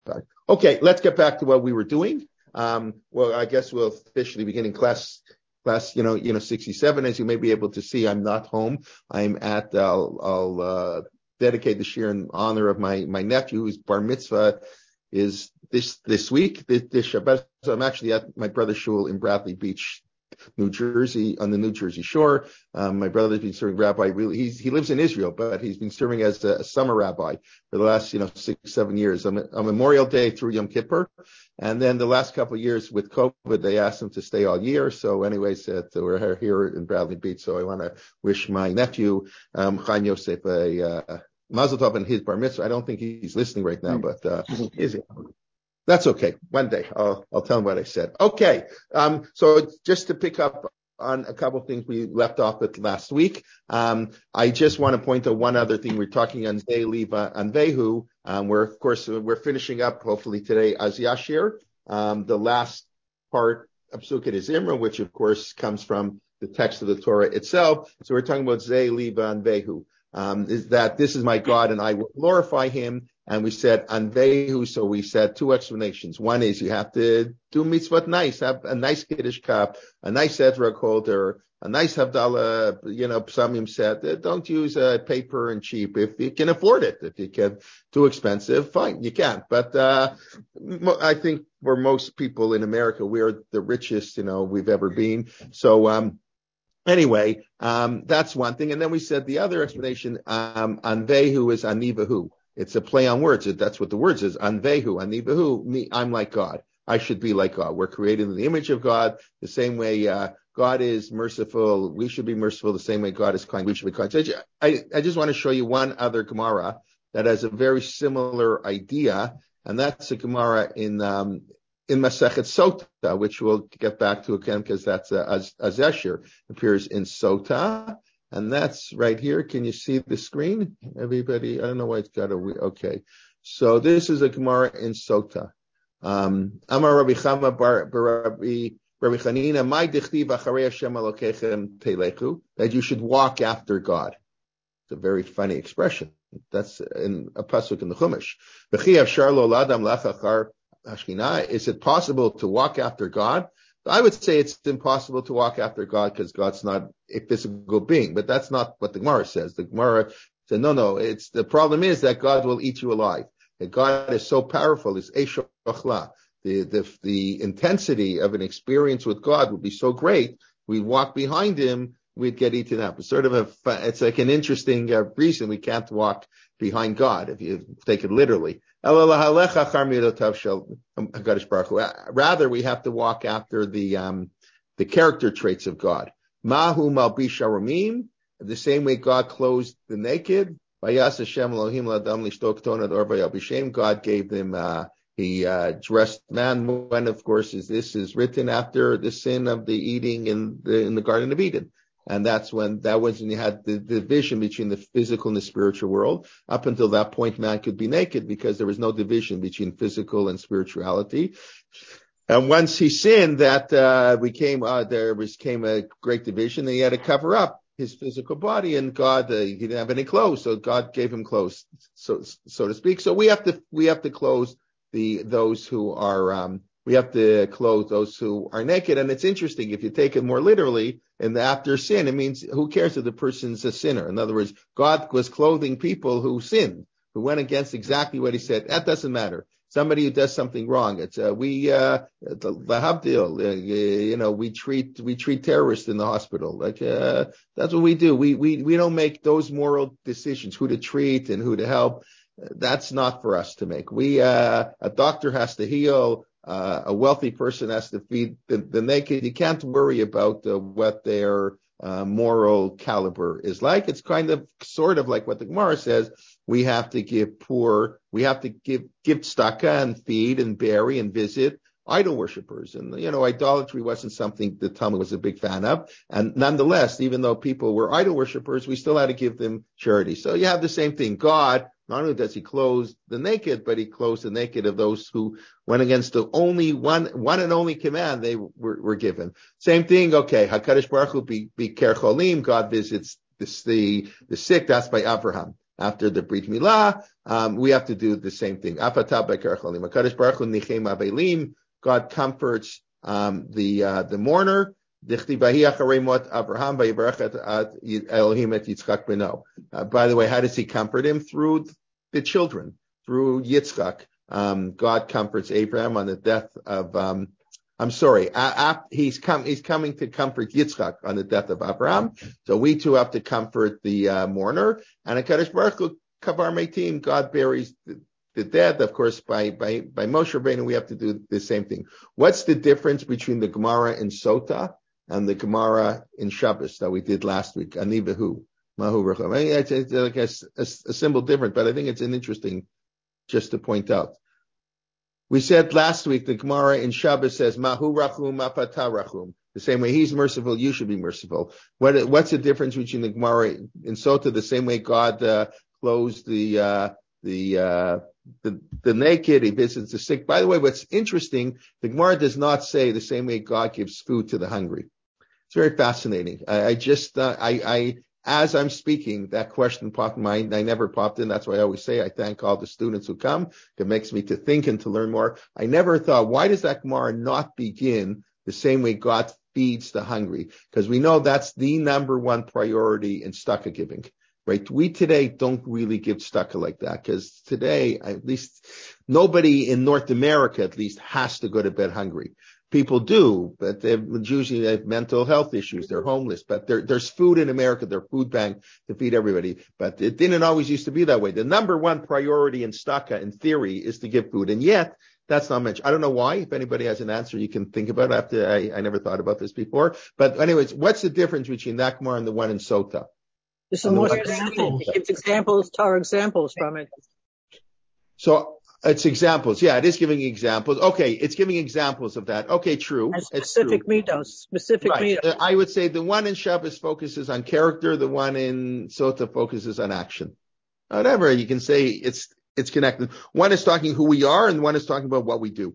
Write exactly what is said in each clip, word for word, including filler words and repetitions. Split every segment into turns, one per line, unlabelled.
Okay, let's get back to what we were doing. Um, well, I guess we'll officially begin in class, class, you know, you know, sixty-seven. As you may be able to see, I'm not home. I'm at, uh, I'll, I'll uh, dedicate the shir in honor of my, my nephew, whose bar mitzvah is this, this week, this, this Shabbat. So I'm actually at my brother's shul in Bradley Beach, New Jersey, on the New Jersey shore. Um, my brother's been serving rabbi. Really, he's, he lives in Israel, but he's been serving as a, a summer rabbi for the last, you know, six, seven years. On, on Memorial Day through Yom Kippur. And then the last couple of years with COVID, they asked him to stay all year. So anyways, uh, we're here in Bradley Beach. So I want to wish my nephew, um, Chaim Yosef, a, uh, Mazel Tov and his bar mitzvah. I don't think he's listening right now, but, uh, is he? That's okay. One day I'll, I'll tell him what I said. Okay. Um, so just to pick up on a couple of things we left off with last week. Um, I just want to point to one other thing. We're talking on Zeh Liva and Vehu. Um, we're, of course, we're finishing up hopefully today as Yashir, um, the last part of Sukkot is Imra, which of course comes from the text of the Torah itself. So we're talking about Zeh Liva and Vehu. Um, is that this is my God and I will glorify him. And we said Anvehu, so we said two explanations. One is you have to do mitzvot nice, have a nice Kiddush cup, a nice Etrog holder, a nice Havdalah, you know, Psamim set. Don't use uh, paper and cheap if you can afford it. If you can, too expensive, fine, you can't. But uh I think for most people in America, we are the richest, you know, we've ever been. So um anyway, um that's one thing. And then we said the other explanation, um Anvehu is Anivahu. It's a play on words. That's what the word is. Anvehu, Anivahu, me, I'm like God. I should be like God. We're created in the image of God. The same way uh, God is merciful, we should be merciful. The same way God is kind, we should be kind. So I, I just want to show you one other Gemara that has a very similar idea, and that's a Gemara in um, in Masechet Sota, which we'll get back to again because that's uh, Az, Azeshir appears in Sota. And that's right here. Can you see the screen? Everybody, I don't know why it's got a, okay. So this is a Gemara in Sota. Um, Amar Rabbi Chama bar Rabbi Rabbi Chanina, my dichtiv acharei Hashem Elokechem telechu, that you should walk after God. It's a very funny expression. That's in a pasuk in the Chumash. V'chi afshar lo ladam lachachar Ashkinah. Is it possible to walk after God? I would say it's impossible to walk after God because God's not a physical being, but that's not what the Gemara says. The Gemara said, no, no, it's the problem is that God will eat you alive. That God is so powerful, it's Esho Achla. The, the, the intensity of an experience with God would be so great, we'd walk behind him, we'd get eaten up. It's sort of a, it's like an interesting uh, reason we can't walk behind God if you take it literally. Rather, we have to walk after the um, the character traits of God. Mahu malbish aramim, the same way God clothed the naked. God gave them, uh, he uh, dressed man. When, of course, is this is written after the sin of the eating in the in the Garden of Eden. And that's when, that was when you had the division between the physical and the spiritual world. Up until that point, man could be naked because there was no division between physical and spirituality. And once he sinned, that, uh, became, uh, there was, came a great division, and he had to cover up his physical body, and God, uh, he didn't have any clothes, so God gave him clothes, so, so to speak. So we have to, we have to clothe the, those who are, um, we have to clothe those who are naked. And it's interesting, if you take it more literally, and after sin, it means who cares if the person's a sinner? In other words, God was clothing people who sinned, who went against exactly what he said. That doesn't matter. Somebody who does something wrong. It's, uh, we, uh, the, the Havdil, uh, you know, we treat, we treat terrorists in the hospital. Like, uh, that's what we do. We, we, we don't make those moral decisions, who to treat and who to help. That's not for us to make. We, uh, a doctor has to heal. Uh, a wealthy person has to feed the, the naked. You can't worry about uh, what their uh, moral caliber is like. It's kind of sort of like what the Gemara says. We have to give poor, we have to give, give tzedakah and feed and bury and visit idol worshippers. And, you know, idolatry wasn't something the Talmud was a big fan of. And nonetheless, even though people were idol worshippers, we still had to give them charity. So you have the same thing. God, not only does he clothe the naked, but he clothes the naked of those who went against the only one, one and only command they were, were given. Same thing. Okay. HaKadosh Baruch Hu be, be Ker Cholim. God visits the, the, the sick. That's by Abraham. after the Brit Milah, um, we have to do the same thing. God comforts um, the uh, the mourner. Uh, by the way, how does he comfort him? Through the children, through Yitzchak. Um, God comforts Abraham on the death of, um, I'm sorry, uh, uh, he's come, he's coming to comfort Yitzchak on the death of Abraham. So we too have to comfort the uh, mourner. And a Kadosh Baruch Hu, Kavar Meitim, God buries the, the dead. Of course, by, by, by Moshe Rabbeinu, we have to do the same thing. What's the difference between the Gemara in Sota and the Gemara in Shabbos that we did last week? Ani Behu, Mahu Recham. I mean, it's, it's like a, a, a symbol different, but I think it's an interesting just to point out. We said last week the Gemara in Shabbos says Mahu Rachum Apata Rachum. The same way he's merciful, you should be merciful. What, what's the difference between the Gemara in Sota? The same way God uh, clothes the uh, the, uh, the the naked, he visits the sick. By the way, what's interesting, the Gemara does not say the same way God gives food to the hungry. It's very fascinating. I, I just uh, I I. As I'm speaking, that question popped in mind. I never popped in. That's why I always say I thank all the students who come. It makes me to think and to learn more. I never thought, why does that Gemara not begin the same way God feeds the hungry? Because we know that's the number one priority in tzedakah giving, right? We today don't really give tzedakah like that because today, at least nobody in North America at least has to go to bed hungry. People do, but they usually have mental health issues. They're homeless, but there, there's food in America. There's food bank to feed everybody. But it didn't always used to be that way. The number one priority in tzedakah, in theory, is to give food. And yet, that's not mentioned. I don't know why. If anybody has an answer, you can think about it. After I, I never thought about this before. But anyways, what's the difference between that Gemara and the one in Sota?
There's some more examples. It gives examples, Torah examples from it.
So, it's examples. Yeah, it is giving examples. Okay, it's giving examples of that. Okay, true.
And specific midos. Specific
right.
midos.
I would say the one in Shabbos focuses on character. The one in Sota focuses on action. Whatever, you can say it's it's connected. One is talking who we are, and one is talking about what we do.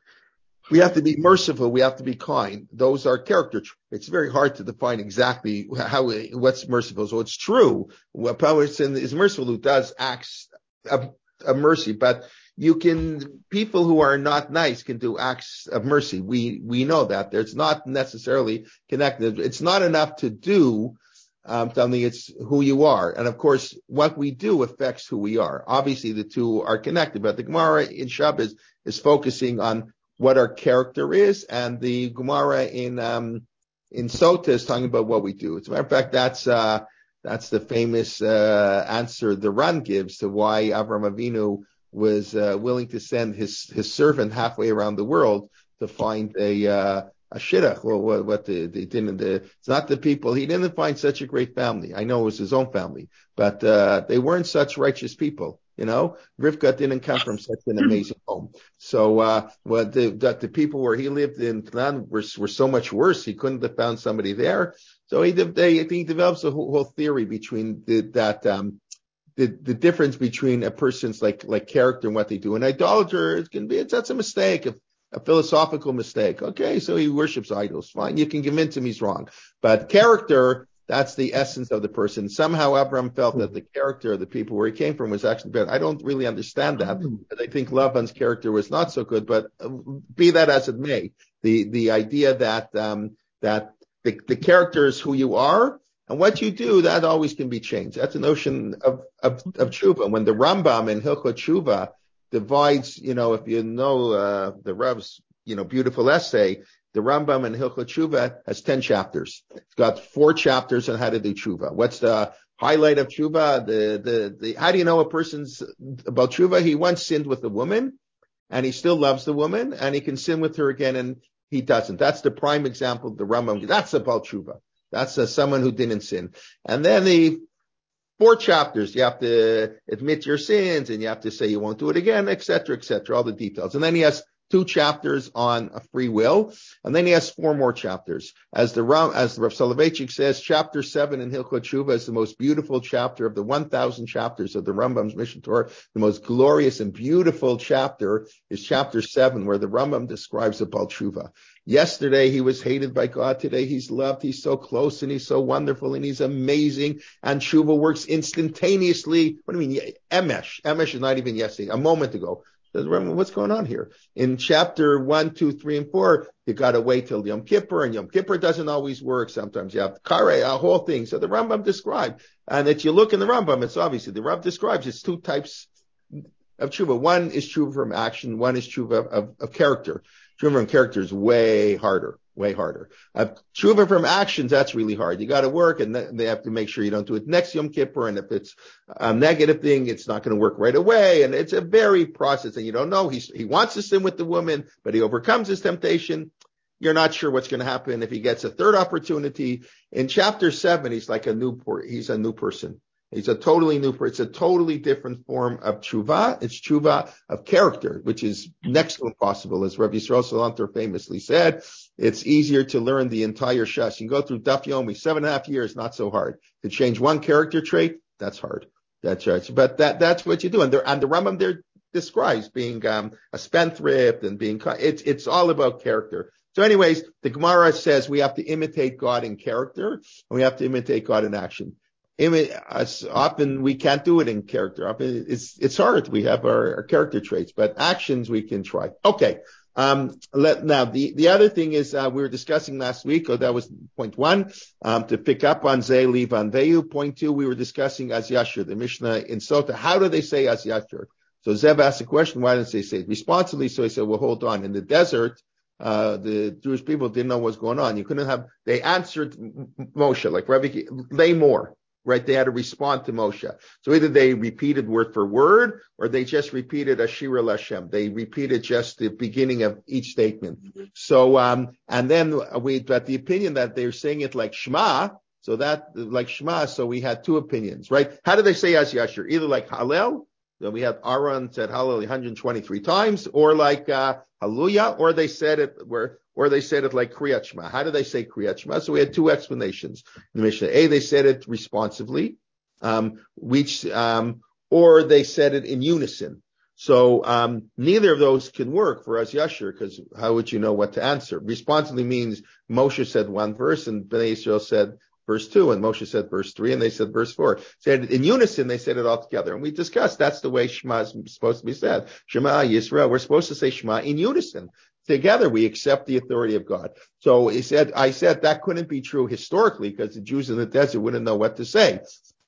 We have to be merciful. We have to be kind. Those are character traits. It's very hard to define exactly how what's merciful. So it's true. What person is merciful who does acts of, of mercy, but you can, people who are not nice can do acts of mercy. We, we know that. There's not necessarily connected. It's not enough to do, um, something. It's who you are. And of course, what we do affects who we are. Obviously, the two are connected, but the Gemara in Shabbos is focusing on what our character is, and the Gemara in, um, in Sota is talking about what we do. As a matter of fact, that's, uh, that's the famous, uh, answer the Ran gives to why Avraham Avinu was uh, willing to send his his servant halfway around the world to find a uh, a shidduch. Well, what, what the, they didn't. The, it's not the people. He didn't find such a great family. I know it was his own family, but uh, they weren't such righteous people. You know, Rivka didn't come from such an amazing home. So, uh, what the that the people where he lived in Canaan were were so much worse. He couldn't have found somebody there. So he they I think he develops a whole, whole theory between the, that. Um, The, the difference between a person's like like character and what they do. An idolater, it can be it's that's a mistake, a, a philosophical mistake. Okay, so he worships idols. Fine, you can convince him he's wrong. But character, that's the essence of the person. Somehow Abraham felt that the character of the people where he came from was actually better. I don't really understand that. I think Laban's character was not so good, but be that as it may, the the idea that um that the, the character is who you are. And what you do, that always can be changed. That's a notion of, of, of tshuva. When the Rambam in Hilchot Tshuva divides, you know, if you know, uh, the Rav's, you know, beautiful essay, the Rambam in Hilchot Tshuva has ten chapters. It's got four chapters on how to do tshuva. What's the highlight of tshuva? The, the, the, how do you know a person's about tshuva? He once sinned with a woman and he still loves the woman and he can sin with her again and he doesn't. That's the prime example of the Rambam. That's about tshuva. That's uh, someone who didn't sin. And then the four chapters, you have to admit your sins and you have to say you won't do it again, et cetera, et cetera, all the details. And then he has two chapters on a free will, and then he has four more chapters. As the Ram, as the Rav Soloveitchik says, chapter seven in Hilchot Tshuva is the most beautiful chapter of the one thousand chapters of the Rambam's Mishnah Torah. The most glorious and beautiful chapter is chapter seven, where the Rambam describes the Baal Tshuva. Yesterday he was hated by God. Today he's loved. He's so close and he's so wonderful and he's amazing. And Tshuva works instantaneously. What do you mean? Emesh. Emesh is not even yesterday. A moment ago. What's going on here? In chapter one, two, three, and four, you got to wait till Yom Kippur, and Yom Kippur doesn't always work. Sometimes you have Kare, a whole thing. So the Rambam described, and if you look in the Rambam, it's obviously the Rambam describes it's two types of tshuva. One is tshuva from action. One is tshuva of, of, of character. Tshuva from character is way harder, way harder. Uh, tshuva from actions, that's really hard. You got to work, and th- they have to make sure you don't do it next Yom Kippur. And if it's a negative thing, it's not going to work right away. And it's a very process, and you don't know. He's, he wants to sin with the woman, but he overcomes his temptation. You're not sure what's going to happen if he gets a third opportunity. In chapter seven, he's like a new, he's a new person. He's a totally new, it's a totally different form of tshuva. It's tshuva of character, which is next to impossible. As Rabbi Yisrael Salanter famously said, it's easier to learn the entire Shas. You can go through Daf Yomi, seven and a half years, not so hard. To change one character trait, that's hard. That's right. But that, that's what you do. And, and the Rambam there describes being, um, a spendthrift and being, it's, it's all about character. So anyways, the Gemara says we have to imitate God in character and we have to imitate God in action. Often we can't do it in character. Often it's it's hard. We have our, our character traits, but actions we can try. Okay. Um, let, now the, the other thing is, uh, we were discussing last week, oh, that was point one, um, to pick up on Zeh Livan Veyu. Point two, we were discussing Az Yashur, the Mishnah in Sota. How do they say Az Yashur? So Zev asked the question, why didn't they say it responsibly? So he said, well, hold on. In the desert, uh, the Jewish people didn't know what was going on. You couldn't have, they answered Moshe, like Rabbi, lay more. Right, they had to respond to Moshe. So either they repeated word for word, or they just repeated Ashira Lashem. They repeated just the beginning of each statement. Mm-hmm. So, um, and then we got the opinion that they're saying it like Shema. So that, like Shema. So we had two opinions, right? How do they say Az Yashur? Either like Hallel. So we had Aaron said Hallel one hundred twenty-three times, or like, uh, Hallelujah, or they said it where, or they said it like Kriyat Shema. How do they say Kriyat Shema? So we had two explanations in the Mishnah. A, they said it responsively, um, which, um, or they said it in unison. So, um, neither of those can work for Az Yashur, because how would you know what to answer? Responsively means Moshe said one verse and Bnei Yisrael said verse two, and Moshe said verse three, and they said verse four. Said in unison, they said it all together. And we discussed that's the way Shema is supposed to be said. Shema Yisrael, we're supposed to say Shema in unison. Together, we accept the authority of God. So he said, I said that couldn't be true historically because the Jews in the desert wouldn't know what to say.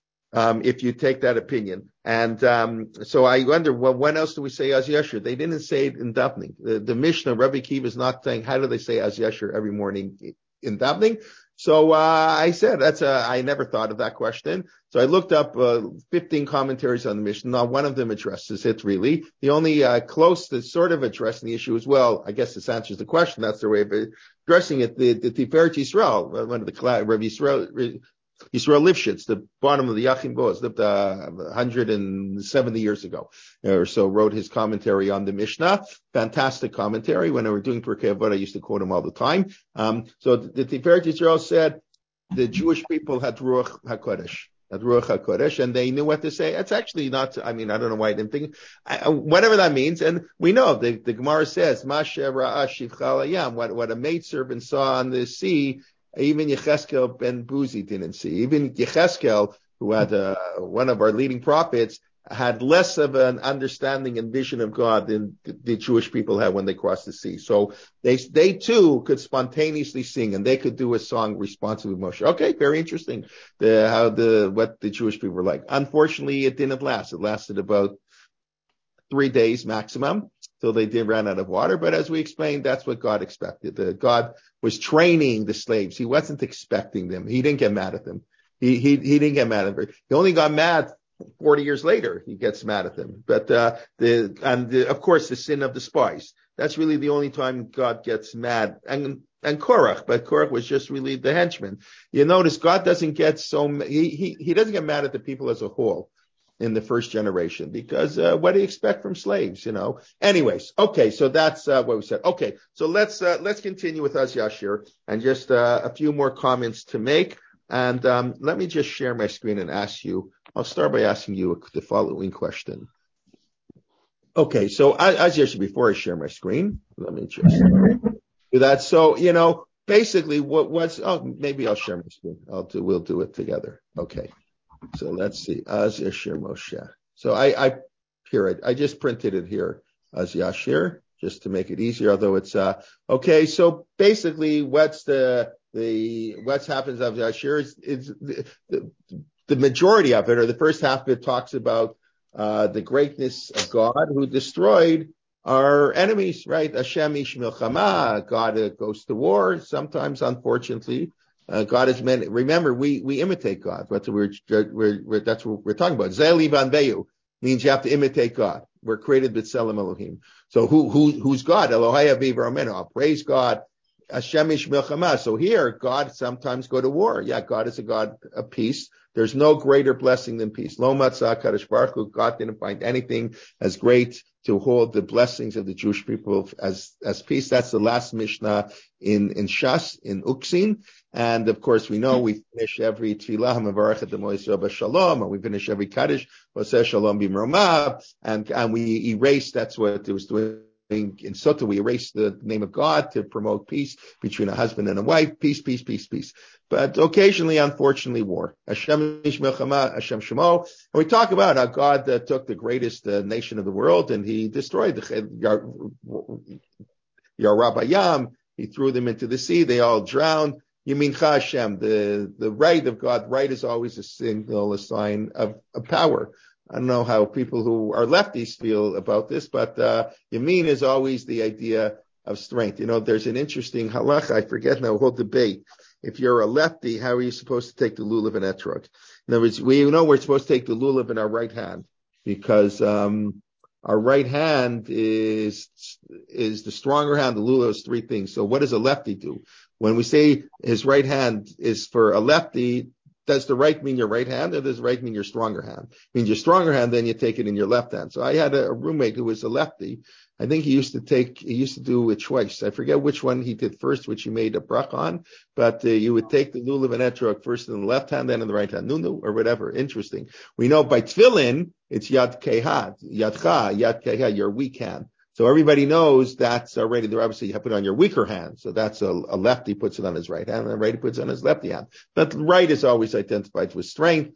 Um, if you take that opinion. And, um, so I wonder, well, when else do we say Az Yashur? They didn't say it in davening. The, the Mishnah, Rabbi Kiva is not saying, how do they say Az Yashur every morning in davening? So, uh, I said, that's a, I never thought of that question. So I looked up, uh, fifteen commentaries on the Mishnah. Not one of them addresses it really. The only, uh, close to sort of addressing the issue as well, I guess this answers the question. That's their way of addressing it. The, the Tiferet Yisrael, one of the, Rabbi Yisrael, Yisrael Lifshitz, the bottom of the Yachim Boaz, lived uh, one hundred seventy years ago or so, wrote his commentary on the Mishnah. Fantastic commentary. When I were doing Pirkei Avot, I used to quote him all the time. Um, so the, the Tiferet Yisrael said the Jewish people had Ruach HaKodesh. At Ruach HaKodesh, and they knew what to say. It's actually not, I mean, I don't know why I didn't think, I, whatever that means. And we know, the, the Gemara says, Mashe Ra'ah Shivchal Hayam, what, what a maidservant saw on the sea, even Yecheskel ben Buzi didn't see. Even Yecheskel, who had, uh, one of our leading prophets, had less of an understanding and vision of God than the Jewish people had when they crossed the sea. So they, they too could spontaneously sing and they could do a song responsibly with Moshe. Okay, very interesting. The, how the, what the Jewish people were like. Unfortunately, it didn't last. It lasted about three days maximum till they did run out of water. But as we explained, that's what God expected. The, God was training the slaves. He wasn't expecting them. He didn't get mad at them. He, he, he didn't get mad at them. He only got mad forty years later, he gets mad at them. But, uh, the, and the, of course, the sin of the spies. That's really the only time God gets mad. And, and Korach, but Korach was just really the henchman. You notice God doesn't get so, he, he, he doesn't get mad at the people as a whole. in the first generation, because uh, what do you expect from slaves, you know? Anyways, okay, so that's uh, what we said. Okay, so let's uh, let's continue with Az Yashir, and just uh, a few more comments to make. And um, let me just share my screen and ask you. I'll start by asking you the following question. Okay, so Az Yashir, before I share my screen, let me just do that. So, you know, basically, what what's oh maybe I'll share my screen. I'll do we'll do it together. Okay. So let's see. Az Yashir Moshe. So I I here it I just printed it here. Az Yashir, just to make it easier, although it's uh okay, so basically what's the the what's happens of Yashir is, is the, the the majority of it, or the first half of it, talks about uh the greatness of God who destroyed our enemies, right? Hashem ish milchama, God uh, goes to war. Sometimes, unfortunately, uh, God is meant. Remember, we we imitate God. That's what we're, we're, we're that's what we're talking about. Zeli vanveyu means you have to imitate God. We're created b'tselem Elohim. So who who who's God? Elohai aviv ramenu. I'll praise God. Hashem ish milchama. So here, God sometimes go to war. Yeah, God is a God of peace. There's no greater blessing than peace. Lo matzah kadosh baruch hu. God didn't find anything as great to hold the blessings of the Jewish people as as peace. That's the last Mishnah in in Shas, in Uksin. And of course, we know we finish every tefillah, Mavarech et Yisrael b'shalom, and we finish every kaddish, Oseh shalom b'mromav, and and we erase. That's what it was doing. In Sota, we erase the name of God to promote peace between a husband and a wife. Peace, peace, peace, peace. But occasionally, unfortunately, war. Hashem ish milchama, Hashem shemo. And we talk about how God uh, took the greatest uh, nation of the world and he destroyed the Yarabayam. He threw them into the sea. They all drowned. Yamincha Hashem. The, the right of God, right is always a signal, a sign of, of power. I don't know how people who are lefties feel about this, but uh, Yamin is always the idea of strength. You know, there's an interesting halacha, I forget now, whole debate. If you're a lefty, how are you supposed to take the lulav and etrog? In other words, we know we're supposed to take the lulav in our right hand because um, our right hand is is the stronger hand. The lulav is three things. So what does a lefty do? When we say his right hand is for a lefty, does the right mean your right hand, or does the right mean your stronger hand? It means your stronger hand, then you take it in your left hand. So I had a, a roommate who was a lefty. I think he used to take, he used to do it twice. I forget which one he did first, which he made a brach on, but uh, you would take the lulav and etrog first in the left hand, then in the right hand, nunu, or whatever. Interesting. We know by tefillin, it's yad kehad, yadcha, yad kehad, your weak hand. So everybody knows that's already the rabbi said you have to put it on your weaker hand. So that's a, a lefty puts it on his right hand, and a righty puts it on his lefty hand. But right is always identified with strength.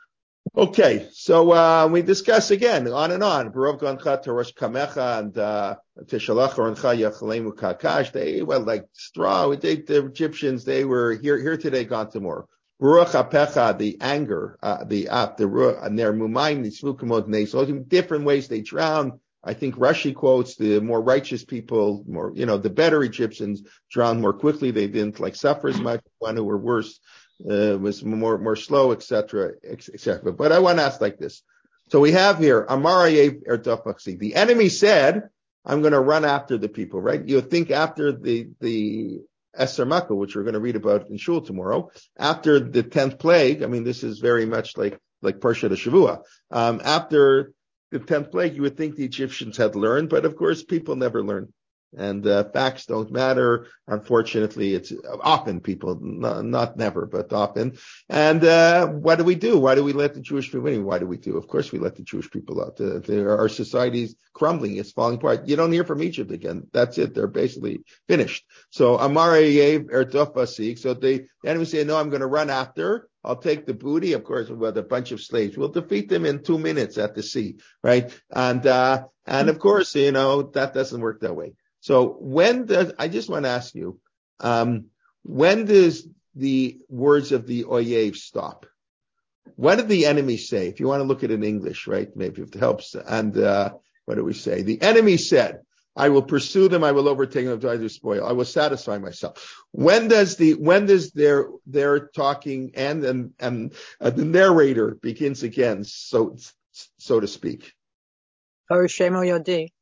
Okay, so uh we discuss again, on and on. Barov gancha torosh kamecha and tishalach oroncha yachalemu kakash. They well like straw. They, the Egyptians, they were here here today, gone tomorrow. Ruach apecha, the anger, uh, the uh, the ruach, and their mumayim nitzvukamot neis. Different ways they drown. I think Rashi quotes the more righteous people, more, you know, the better Egyptians drowned more quickly. They didn't like suffer as much. One who were worse uh, was more more slow, et cetera, et cetera. But I want to ask like this. So we have here, Amarayev Ertafachsi. The enemy said, I'm going to run after the people, right? You think after the, the Esther Makkah, which we're going to read about in Shul tomorrow, after the tenth plague, I mean, this is very much like, like Parshat Shavua. Um, after the tenth plague, you would think the Egyptians had learned, but of course, people never learn. And uh, facts don't matter. Unfortunately, it's often people, not, not never, but often. And uh, what do we do? Why do we let the Jewish people win? Why do we do? Of course, we let the Jewish people out. Uh, our society's crumbling. It's falling apart. You don't hear from Egypt again. That's it. They're basically finished. So Amar Yev Erdof Basik. So they, the enemy say, no, I'm going to run after. I'll take the booty, of course, with a bunch of slaves. We'll defeat them in two minutes at the sea, right? And, uh, and of course, you know, that doesn't work that way. So when does, I just want to ask you, um, when does the words of the Oyev stop? What did the enemy say? If you want to look at it in English, right? Maybe if it helps. And, uh, what do we say? The enemy said, I will pursue them. I will overtake them. I will spoil. I will satisfy myself. When does the, when does their, their talking and, and, and uh, the narrator begins again, so, so to speak?
Harishemo Yodi.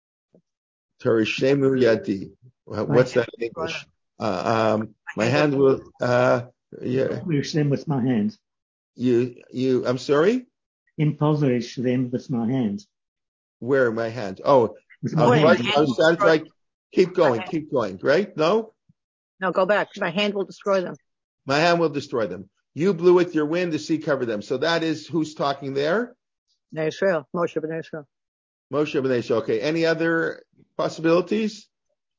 Terishemu Yadi. What's that in English? Uh, um, my hand will, uh, yeah.
You're saying with my hands.
You, you, I'm sorry?
impoverish them with my hand.
Where are my hands? Oh,
With
uh,
my
right,
hand.
I sounds like, keep going, keep going, right? No?
No, go back. My hand will destroy them.
My hand will destroy them. You blew with your wind, the sea covered them. So that is who's talking there?
Bnei Israel, Moshe Bnei Israel.
Moshe Bnei Israel. Okay. Any other possibilities?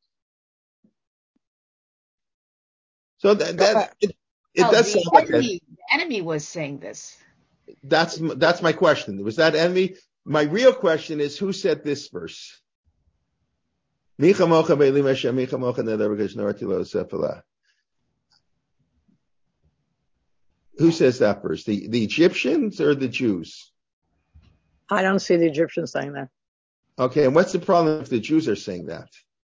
So that, that it, it
well,
does
the
sound like
enemy,
that.
the enemy was saying this.
That's that's my question. Was that enemy? My real question is, who said this verse? Who says that verse? The the Egyptians or the Jews?
I don't see the Egyptians saying that.
Okay, and what's the problem if the Jews are saying that?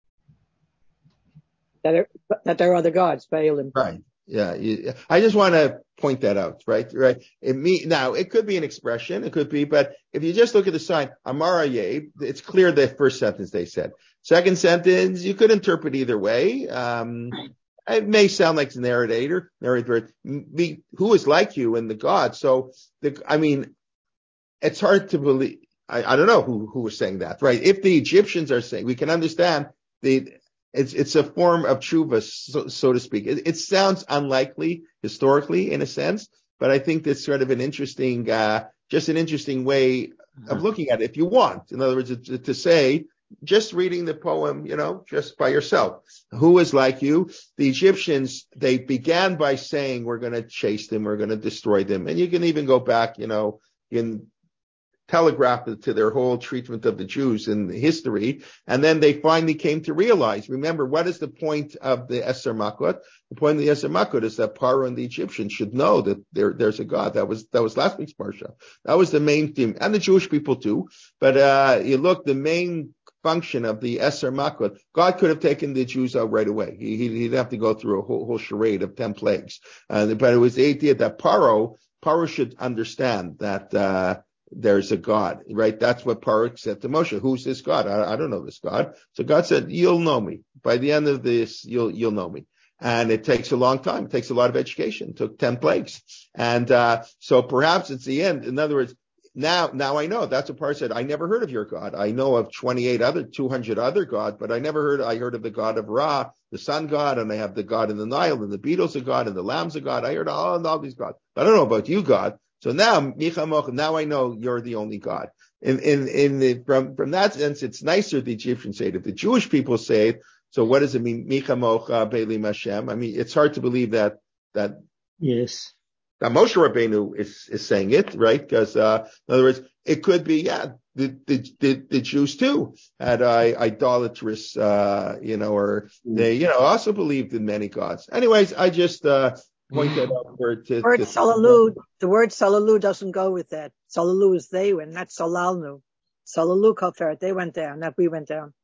That, it, that there are other gods, Baalim.
Right. Yeah. You, I just want to point that out, right? Right. It me, now, it could be an expression. It could be, but if you just look at the sign, Amar Yeh, it's clear the first sentence they said. Second sentence, you could interpret either way. Um, it may sound like the narrator, narrator, me, who is like you in the God. So the, I mean, it's hard to believe. I, I don't know who, who was saying that, right? If the Egyptians are saying, we can understand the, It's it's a form of tshuva, so, so to speak. It, it sounds unlikely historically, in a sense, but I think that's sort of an interesting, uh, just an interesting way of looking at it. If you want, in other words, to, to say, just reading the poem, you know, just by yourself, who is like you? The Egyptians, they began by saying, "We're going to chase them, we're going to destroy them," and you can even go back, you know, in. Telegraphed it to their whole treatment of the Jews in history. And then they finally came to realize, remember, what is the point of the Eser Makot? The point of the Eser Makot is that Paro and the Egyptians should know that there, there's a God. That was, that was last week's Parsha. That was the main theme. And the Jewish people too. But, uh, you look, the main function of the Eser Makot, God could have taken the Jews out right away. He, he'd have to go through a whole, whole charade of ten plagues. Uh, but it was the idea that Paro, Paro should understand that, uh, there's a God, right? That's what Paro said to Moshe. Who's this God? I, I don't know this God. So God said, you'll know me. By the end of this, you'll, you'll know me. And it takes a long time. It takes a lot of education. It took ten plagues. And, uh, so perhaps it's the end. In other words, now, now I know. That's what Paro said. I never heard of your God. I know of twenty-eight other, two hundred other gods, but I never heard, I heard of the God of Ra, the sun God, and I have the God in the Nile, and the beetles are God, and the lambs are God. I heard all, all these gods. But I don't know about you, God. So now, now I know you're the only God. In, in, in the, from, from that sense, it's nicer the Egyptians say it. If the Jewish people say it, so what does it mean? Michamocha Beilim Hashem. I mean, it's hard to believe that, that.
Yes.
That Moshe Rabbeinu is, is saying it, right? Because, uh, in other words, it could be, yeah, the, the, the, the Jews too had uh, idolatrous, uh, you know, or they, you know, also believed in many gods. Anyways, I just, uh, point that out for to,
the word
to,
salalu, the word salalu doesn't go with that. Salalu is they went, not salalnu. Salalu koferet, they went down, not we went down.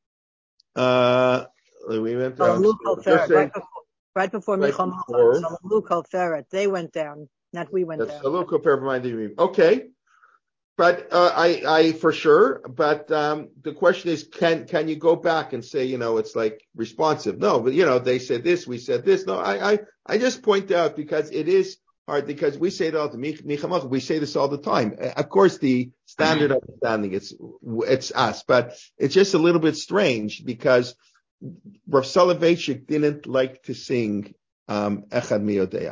Uh, we went down.
Salalu koferet, right before, right before
right
Michamocha.
before.
Salalu koferet, they went down, not we went
That's
down.
Salalu koferet reminded me. Okay. But, uh, I, I, for sure, but, um, the question is, can, can you go back and say, you know, it's like responsive? No, but, you know, they said this, we said this. No, I, I, I just point out because it is hard, because we say it all the time. We say this all the time. Of course, the standard understanding, it's, it's us, but it's just a little bit strange because Rav Soloveitchik didn't like to sing, um, Echad Miodea.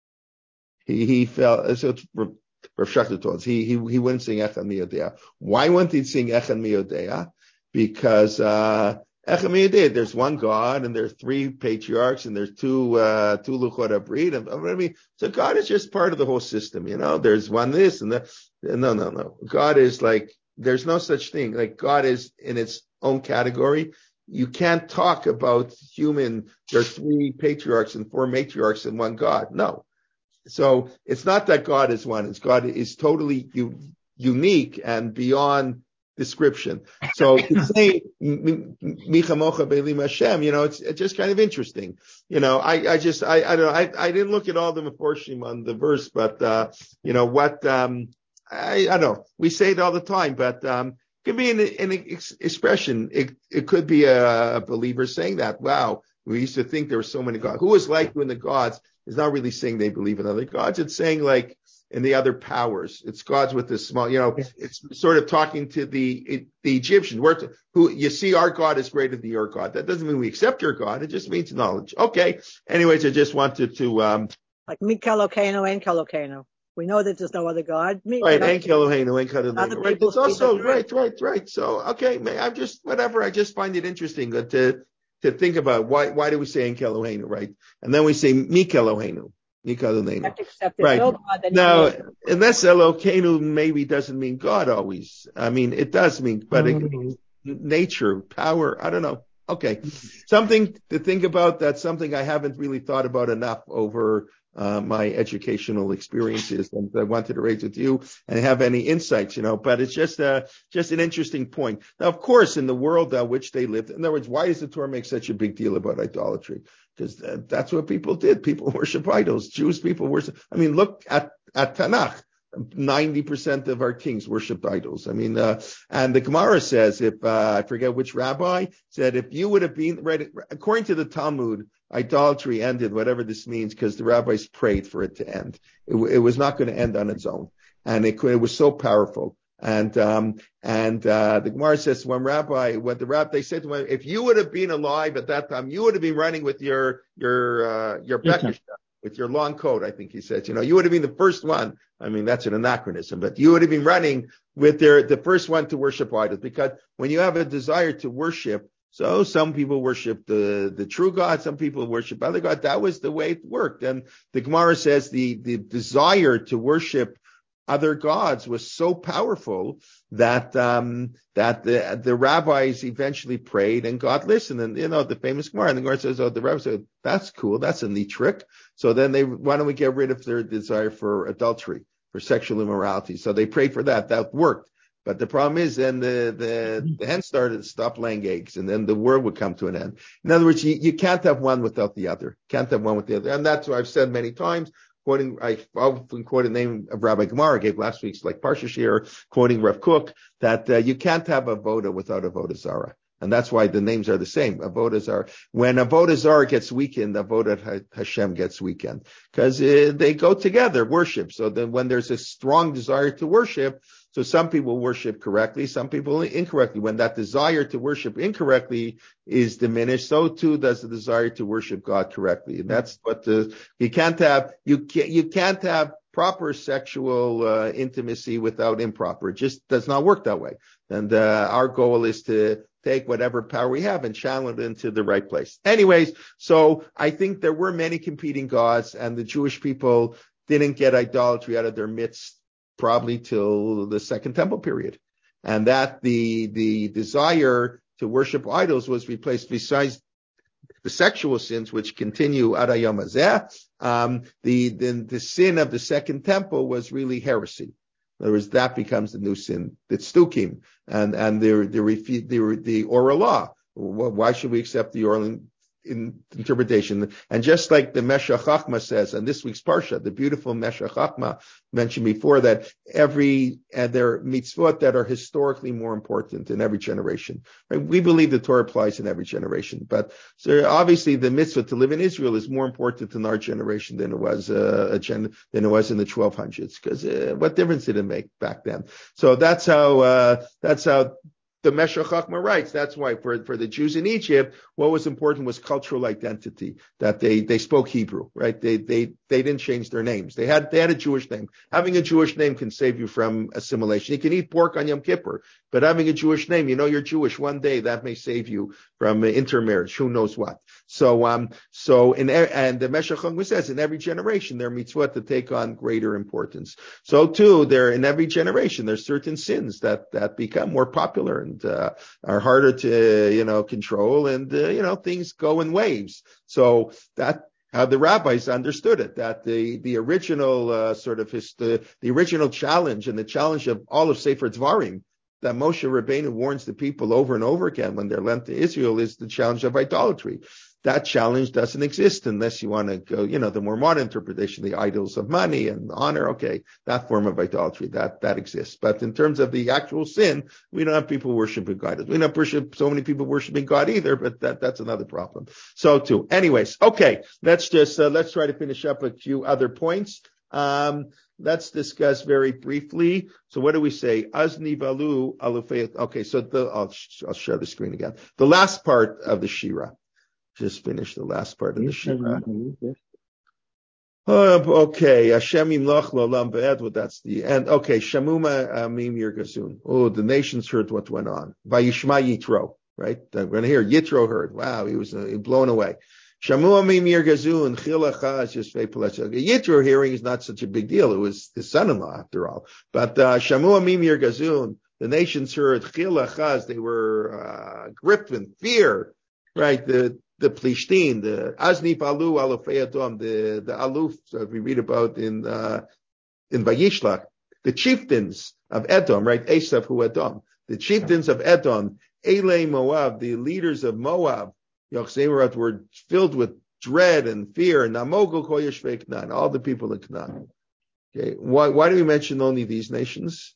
He, he felt, so it's, Rav Schachter told us he he he wouldn't sing Echad Miodea. Why wouldn't he sing Echad Miodea? Because uh Echad Miodea, there's one God and there's three patriarchs and there's two uh two Luchot HaBrit. And I mean, so God is just part of the whole system, you know. There's one this and that. No, no, no. God is like, there's no such thing. Like God is in its own category. You can't talk about human. There's three patriarchs and four matriarchs and one God. No. So it's not that God is one. It's God is totally u- unique and beyond description. So to say Michamocha Beilim Hashem, you know, it's, it's just kind of interesting. You know, I, I just, I, I don't know. I, I didn't look at all the Meforshim on the verse, but, uh, you know, what, um, I, I don't know. We say it all the time, but, um, it could be an, an ex- expression. It, it could be a, a believer saying that. Wow. We used to think there were so many gods. Who is like you in the gods? Is not really saying they believe in other gods. It's saying like, in the other powers. It's gods with this small, you know,
Yes.
it's sort of talking to the the Egyptians. We're to, who you see our God is greater than your God. That doesn't mean we accept your God. It just means knowledge. Okay. Anyways, I just wanted to um
Like Mi Kelokeinu and Kelokeinu. We know that there's no other God. Me,
right,
but
and Keloheinu, and
other
Keloheinu. Right.
people
It's
see
also
the
right, right, right. So okay, man, I'm just whatever. I just find it interesting that to to think about why why do we say en Keloheinu, right? And then we say Mi Keloheinu.
You have to accept there's
Right.
no God. Then
Now,
you know.
unless Elokeinu maybe doesn't mean God always. I mean, it does mean, but it means nature, power. I don't know. Okay. Something to think about. That's something I haven't really thought about enough over uh, my educational experiences. And I wanted to raise with you and have any insights, you know, but it's just a, just an interesting point. Now, of course, in the world uh, which they lived, in other words, why does the Torah make such a big deal about idolatry? Because that's what people did. People worship idols. Jewish people worship. I mean, look at, at Tanakh. ninety percent of our kings worshipped idols. I mean, uh, and the Gemara says, if, uh, I forget which rabbi said, if you would have been, right, according to the Talmud, idolatry ended, whatever this means, because the rabbis prayed for it to end. It, it was not going to end on its own. And it, it was so powerful. And, um, and, uh, the Gemara says when rabbi, when the rabbi, they said to him, if you would have been alive at that time, you would have been running with your, your, uh, your Bekisha, with your long coat, I think he said, you know, you would have been the first one. I mean, that's an anachronism, but you would have been running with their, the first one to worship idols, because when you have a desire to worship, so some people worship the, the true God, some people worship other God. That was the way it worked. And the Gemara says the, the desire to worship other gods was so powerful that um that the the rabbis eventually prayed and God listened. And you know the famous Gemara, and the Gemara says, oh, the rabbi said, that's cool, that's a neat trick. So then they, why don't we get rid of their desire for adultery, for sexual immorality? So they prayed for that. That worked. But the problem is then the the, the hen started to stop laying eggs, and then the world would come to an end. In other words, you, you can't have one without the other. Can't have one with the other. And that's what I've said many times. Quoting, I often quote a name of Rabbi Gemara, gave last week's like Parsha Shir, quoting Rav Kook, that uh, you can't have avoda without avoda zara. And that's why the names are the same. Avoda zara. When avoda zara gets weakened, avoda Hashem gets weakened. Because uh, they go together, worship. So then when there's a strong desire to worship, so some people worship correctly, some people incorrectly. When that desire to worship incorrectly is diminished, so too does the desire to worship God correctly. And that's what the, you can't have, you can't, you can't have proper sexual uh, intimacy without improper. It just does not work that way. And uh, our goal is to take whatever power we have and channel it into the right place. Anyways, so I think there were many competing gods, and the Jewish people didn't get idolatry out of their midst probably till the Second Temple period. And that the, the desire to worship idols was replaced, besides the sexual sins, which continue ad hayom hazeh, um, the, the, the sin of the Second Temple was really heresy. In other words, that becomes the new sin, the tzdukim, and, and the, the, the, the oral law. Why should we accept the oral in interpretation? And just like the Meshech Chachma says, and this week's Parsha, the beautiful Meshech Chachma mentioned before, that every, and there are mitzvot that are historically more important in every generation. Right? We believe the Torah applies in every generation, but so obviously the mitzvah to live in Israel is more important in our generation than it was uh, a gen, than it was in the twelve hundreds. Because uh, what difference did it make back then? So that's how uh, that's how. The Meshech Chachma writes, that's why for, for the Jews in Egypt, what was important was cultural identity, that they, they spoke Hebrew, right? They, they, they didn't change their names. They had, they had a Jewish name. Having a Jewish name can save you from assimilation. You can eat pork on Yom Kippur, but having a Jewish name, you know you're Jewish one day, that may save you from intermarriage, who knows what. So, um, so in, and the Meshech Chachma says, in every generation, there are mitzvot to take on greater importance. So too, there, in every generation, there's certain sins that, that become more popular and uh, are harder to, you know, control, and, uh, you know, things go in waves. So that, how the rabbis understood it, that the, the original, uh, sort of his, the, the original challenge and the challenge of all of Sefer Dvarim, that Moshe Rabbeinu warns the people over and over again when they're lent to Israel, is the challenge of idolatry. That challenge doesn't exist unless you want to go, you know, the more modern interpretation, the idols of money and honor. Okay, that form of idolatry, that, that exists. But in terms of the actual sin, we don't have people worshiping God. We don't worship so many people worshiping God either, but that, that's another problem. So too. Anyways, okay, let's just, uh, let's try to finish up a few other points. Um, let's discuss very briefly. So what do we say? Azni valu alufei. Okay, so the, I'll, I'll share the screen again. The last part of the Shira. Just finish the last part of the Shira. Uh, okay, Hashem imloch lo'olam ve'ed, well, that's the end. Okay, Shamuma amim yirgazun. Oh, the nations heard what went on. Vayishma Yitro, right? We're going to hear Yitro heard. Wow, he was uh, blown away. Shamu amim yirgazun, chil achaz yisvei pelech. Yitro hearing is not such a big deal. It was his son-in-law, after all. But uh, Shamu amim yirgazun, the nations heard chil achaz. They were uh, gripped in fear, right? The The Plishtin, the Aznif Alu Alufei Edom, the the Aluf that we read about in uh, in Vayishlach, the chieftains of Edom, right? Esav hu Edom, the chieftains of Edom, Elei Moab, the leaders of Moab, Yochzemerat were filled with dread and fear. Namogel Kol Yeshvei Knan, all the people in Canaan. Okay, why why do we mention only these nations?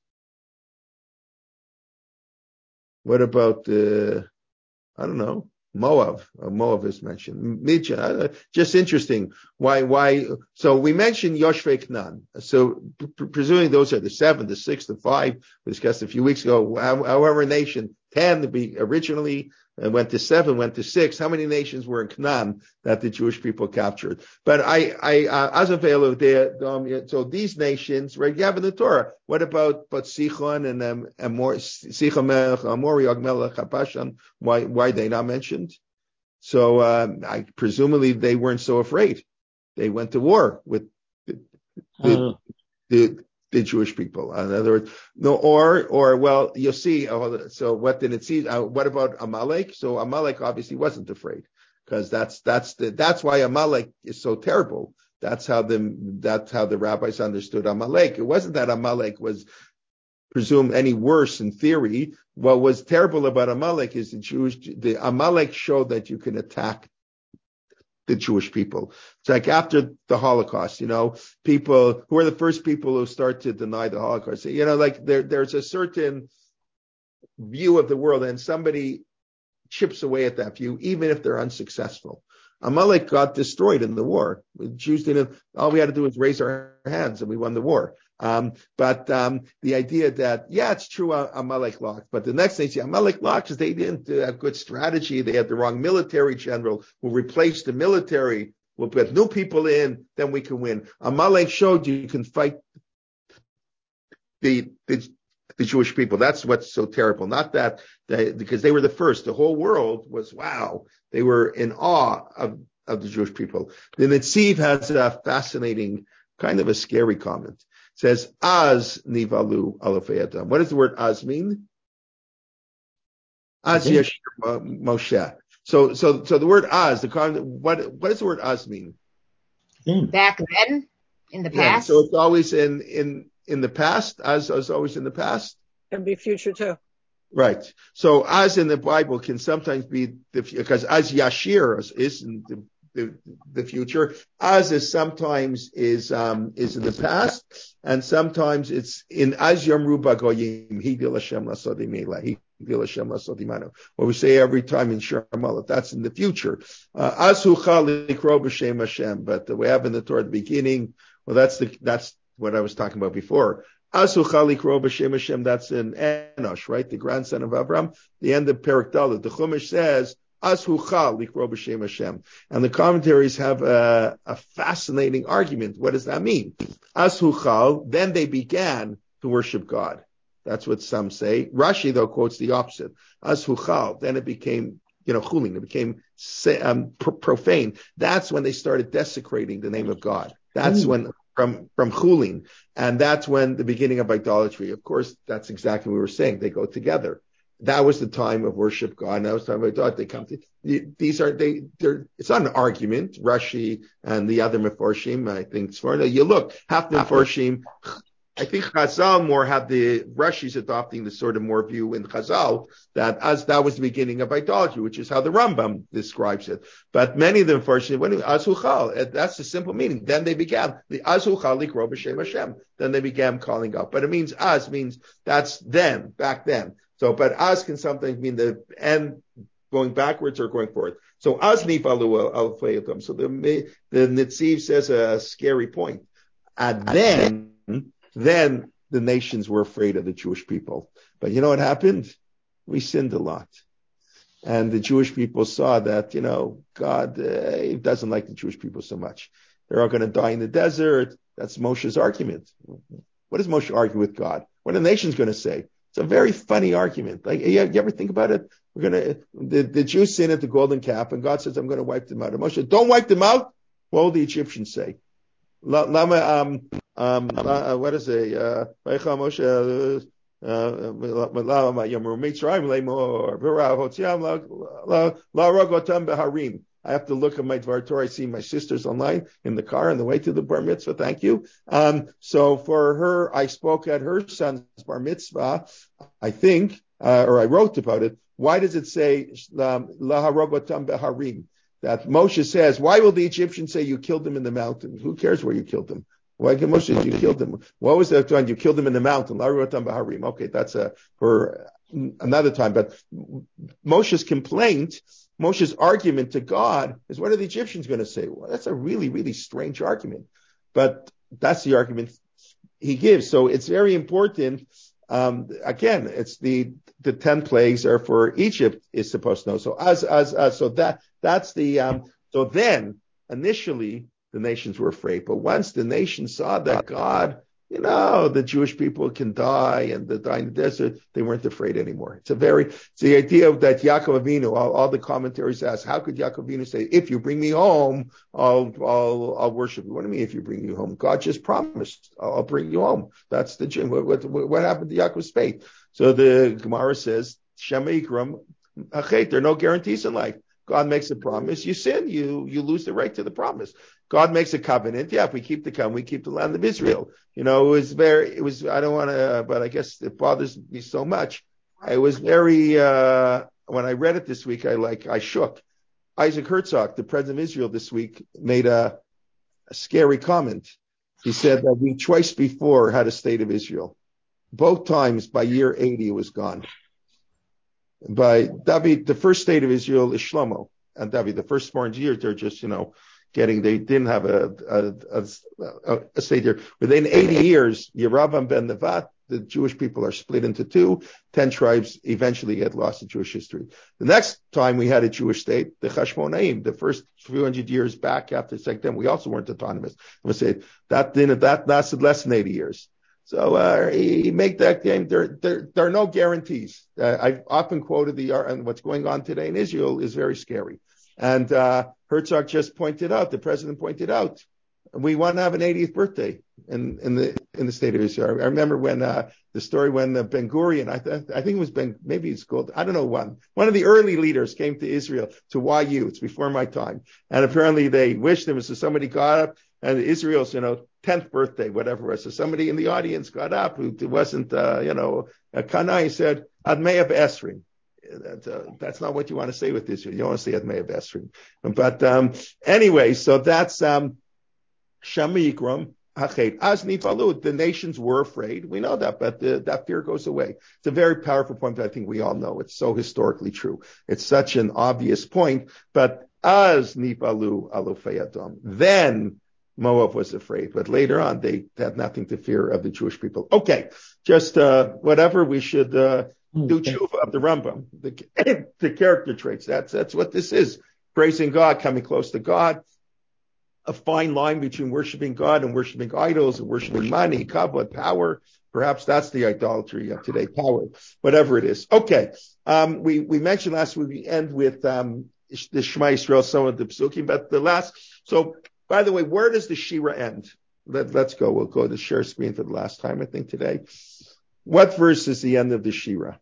What about the? Uh, I don't know. Moab, uh, Moab is mentioned. Midian, uh, just interesting. Why, why? So we mentioned Yoshvei Knan. So p- presuming those are the seven, the six, the five, we discussed a few weeks ago. How, however, nation ten to be originally and went to seven, went to six. How many nations were in Canaan that the Jewish people captured? But I, I, uh, Azavelu there. Um, so these nations, right? You have in the Torah. What about but Sichon and um, Amor, Sichon Melech, Amori, Og Melech, Hapashan? Why, why are they not mentioned? So um, I presumably they weren't so afraid. They went to war with the the, uh. the, the Jewish people. In other words, no, or or well, you'll see. Uh, so what did it see? Uh, what about Amalek? So Amalek obviously wasn't afraid because that's that's the that's why Amalek is so terrible. That's how the that's how the rabbis understood Amalek. It wasn't that Amalek was presumed any worse in theory. What was terrible about Amalek is the Jewish, the Amalek showed that you can attack the Jewish people. It's like after the Holocaust, you know, people who are the first people who start to deny the Holocaust, you know, like there, there's a certain view of the world and somebody chips away at that view, even if they're unsuccessful. Amalek got destroyed in the war. The Jews didn't, all we had to do was raise our hands and we won the war. Um, but um, the idea that, yeah, it's true, uh, Amalek lost. But the next thing, see, Amalek lost because they didn't uh, have good strategy. They had the wrong military general who replaced the military. We'll put new people in, then we can win. Amalek showed you can fight the, the, the Jewish people. That's what's so terrible. Not that, they, because they were the first. The whole world was, wow, they were in awe of, of the Jewish people. The Netziv has a fascinating, kind of a scary comment. It says, Az nivalu alufei Edom. What does the word az mean? Az yashir Moshe. So, so, so the word az, the what, what does the word az mean?
Back then, in the past.
Yeah, so it's always in, in, in the past. Az is always in the past.
Can be future too.
Right. So az in the Bible can sometimes be the, because az yashir is, is in the, the, the future. Az is sometimes is, um, is in the past. And sometimes it's in az yamru bagoyim, higdil Hashem lasodi mela, higdil Hashem lasodi manu. What we say every time in Shemala, that's in the future. Uh, az huchal likro b'shem Hashem, but we have in the Torah at the beginning, well, that's the, that's what I was talking about before. Az huchal likro b'shem Hashem, that's in Enosh, right? The grandson of Abraham. The end of Perek Dalet. The Chumash says, Az huchal likro b'shem Hashem. And the commentaries have a, a fascinating argument. What does that mean? Az huchal, then they began to worship God. That's what some say. Rashi, though, quotes the opposite. Az huchal, then it became, you know, chulin, it became um, profane. That's when they started desecrating the name of God. That's mm. when, from, from chulin. And that's when the beginning of idolatry. Of course, that's exactly what we were saying. They go together. That was the time of worship God. And that was the time of idolatry. They come to, these are, they, they're, it's not an argument. Rashi and the other Meforshim, I think, you look, half the Meforshim, I think Chazal more had the, Rashi's adopting the sort of more view in Chazal that as that was the beginning of idolatry, which is how the Rambam describes it. But many of them Meforshim, when Azuchal, that's the simple meaning. Then they began, the Azuchal likro b'shem Hashem. Then they began calling up. But it means Az means that's then, back then. So, but Az can sometimes mean the end going backwards or going forward. So Az nifalu alufei Edom. So the, the Netziv says a scary point. And then, then the nations were afraid of the Jewish people. But you know what happened? We sinned a lot. And the Jewish people saw that, you know, God uh, doesn't like the Jewish people so much. They're all going to die in the desert. That's Moshe's argument. What does Moshe argue with God? What are the nations going to say? It's a very funny argument. Like, you, you ever think about it? We're going to, the, the Jews sin at the golden calf, and God says, I'm going to wipe them out. And Moshe, don't wipe them out. What will the Egyptians say? Lama, um, um, uh, what is it? Uh, Moshe, I have to look at my Dvar Torah. I see my sisters online in the car on the way to the bar mitzvah. Thank you. Um, so for her, I spoke at her son's bar mitzvah, I think, uh, or I wrote about it. Why does it say um, laharogotam beharim? That Moshe says, why will the Egyptians say you killed them in the mountain? Who cares where you killed them? Why can Moshe say you killed them? What was that time? You killed them in the mountain. Laharogotam beharim. Okay, that's a, for another time. But Moshe's complaint, Moshe's argument to God is, what are the Egyptians going to say? Well, that's a really, really strange argument. But that's the argument he gives. So it's very important. Um, again, it's the, the ten plagues are for Egypt is supposed to know. So as, as, as, so that, that's the, um, so then initially the nations were afraid. But once the nations saw that God, you know, the Jewish people can die and they die in the desert, they weren't afraid anymore. It's a very, it's the idea of that Yaakov Avinu, all, all the commentaries ask, how could Yaakov Avinu say, if you bring me home, I'll, I'll, I'll worship you? What do you mean if you bring you home? God just promised, I'll, I'll bring you home. That's the, what, what, what happened to Yaakov's faith? So the Gemara says, Shema Ikram, Achet, there are no guarantees in life. God makes a promise, you sin, you, you lose the right to the promise. God makes a covenant. Yeah, if we keep the covenant, we keep the land of Israel. You know, it was very, it was, I don't want to, but I guess it bothers me so much. I was very, uh, when I read it this week, I like, I shook. Isaac Herzog, the president of Israel this week, made a, a scary comment. He said that we twice before had a state of Israel. Both times by year eighty, it was gone. By David, the first state of Israel is Shlomo. And David, the first four hundred years, they're just, you know, getting, they didn't have a, a, a, a state there. Within eighty years, Yeravam ben Nevat, the Jewish people are split into two. Ten tribes eventually get lost in Jewish history. The next time we had a Jewish state, the Chashmonaim, the first few hundred years back after the second, we also weren't autonomous. I say that didn't, that lasted less than eighty years. So, uh, he make that game. There, there, there are no guarantees. Uh, I've often quoted the, uh, and what's going on today in Israel is very scary. And, uh, Herzog just pointed out, the president pointed out, we want to have an eightieth birthday in, in the, in the state of Israel. I remember when, uh, the story when uh, Ben Gurion, I, th- I think it was Ben, maybe it's called, I don't know, one, one of the early leaders came to Israel, to Y U. It's before my time. And apparently they wished him, so somebody got up, and Israel's, you know, tenth birthday, whatever it was. So somebody in the audience got up who wasn't, uh, you know, a Kanai, said, Admei Esrim. That, uh, that's not what you want to say with Israel. You don't want to say Admei Esrim. But, um, anyway, so that's, um, Shema Yikram, Hachet. As Nifalut, the nations were afraid. We know that, but the, that fear goes away. It's a very powerful point that I think we all know. It's so historically true. It's such an obvious point, but as Nifalu Alufei Adam, then Moab was afraid, but later on they had nothing to fear of the Jewish people. Okay, just uh, whatever we should uh, do tshuva of the Rambam, the, the character traits. That's that's what this is: praising God, coming close to God. A fine line between worshiping God and worshiping idols and worshiping money, kavod, power. Perhaps that's the idolatry of today, power, whatever it is. Okay, um, we we mentioned last week we end with um, the Shema Yisrael, some of the psukim, but the last so. By the way, where does the Shira end? Let, let's go. We'll go to share screen for the last time, I think, today. What verse is the end of the Shira?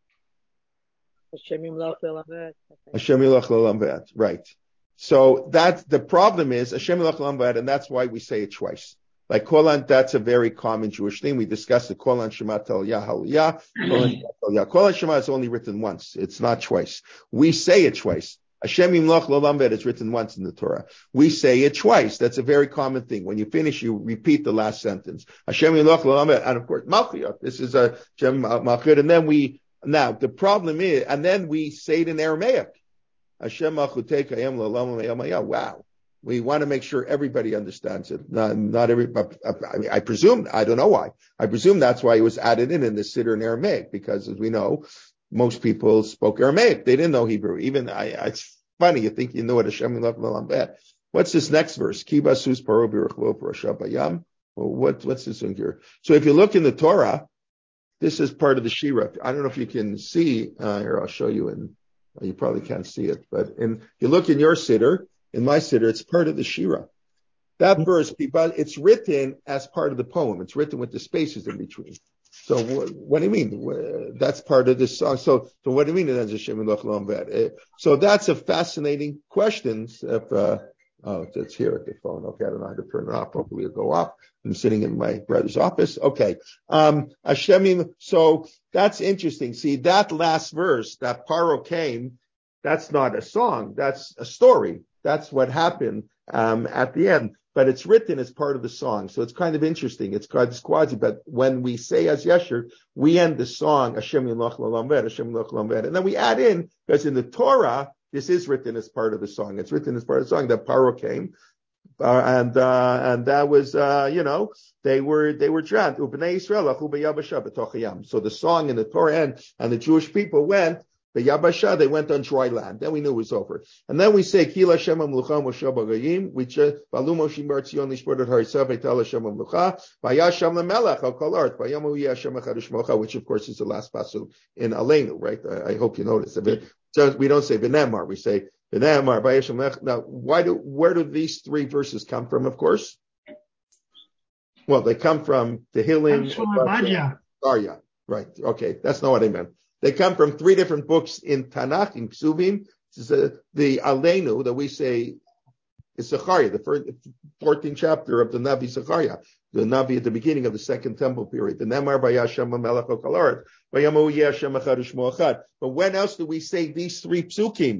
Hashem Yimloch Le'olam
Hashem Yimloch Le'olam V'ed. Right. So that's the problem is Hashem Yimloch Le'olam V'ed, and that's why we say it twice. Like Kolan, that's a very common Jewish thing. We discussed the Kolan Shema Tel Yah Haliyah. Kolan Shema is only written once. It's not twice. We say it twice. Hashem Yimloch Le'olam V'ed is written once in the Torah. We say it twice. That's a very common thing. When you finish, you repeat the last sentence. Hashem Yimloch Le'olam V'ed, and of course, Malchiyot. This is a Hashem Malchiyot, and then we, now, the problem is, and then we say it in Aramaic. Hashem Malchutei Kayem Le'olam V'yom Hayah. Wow. We want to make sure everybody understands it. Not, not every, but, I mean, I presume, I don't know why. I presume that's why it was added in in the Siddur in Aramaic, because as we know, most people spoke Aramaic. They didn't know Hebrew. Even, I, it's funny, you think you know what Hashem love Malam. What's this next verse? Kibasus paro birachlo parashabayam. Well, what, what's this in here? So if you look in the Torah, this is part of the Shira. I don't know if you can see, uh, here, I'll show you, and you probably can't see it, but in, if you look in your Siddur, in my Siddur, it's part of the Shira. That verse, it's written as part of the poem. It's written with the spaces in between. So what, what do you mean? That's part of this song. So, so what do you mean? So that's a fascinating question. If, uh, oh, it's here at the phone. Okay, I don't know how to turn it off. Hopefully it'll go off. I'm sitting in my brother's office. Okay. Um, Hashemim. So that's interesting. See, that last verse, that Paro came, that's not a song. That's a story. That's what happened, um, at the end. But it's written as part of the song. So it's kind of interesting. It's quasi, but when we say as Yesher, we end the song, Hashem Yilach L'Lamved, Hashem Yilach L'Lamved. And then we add in, because in the Torah, this is written as part of the song. It's written as part of the song that Paro came. Uh, and, uh, and that was, uh, you know, they were, they were drowned. So the song in the Torah end, and the Jewish people went, the Yabasha, they went on dry land. Then we knew it was over. And then we say, Kila Shema Mlucha Moshe Bagayim, which, Valu Moshe Bar Tzion Lishporot Harisav, Etala Shema Mlucha, Vayasham Lemelech, Al Kolart, Vayamu Yashem Echadish Mocha, which of course is the last pasuk in Aleinu, right? I, I hope you notice it. So we don't say V'nemar, we say V'nemar, Vayasham Lech. Now, why do, where do these three verses come from, of course? Well, they come from the Tehillim, Arya. Right. Okay. That's not what I meant. They come from three different books in Tanakh, in Ksuvim. This is a, the Aleinu that we say is Zechariah, the first, fourteenth chapter of the Navi Zechariah, the Navi at the beginning of the Second Temple period. The Nemar Vayashem Melech HaKolaret, Vayamu Yashem Echad U'Shmo Echad. But when else do we say these three psukim?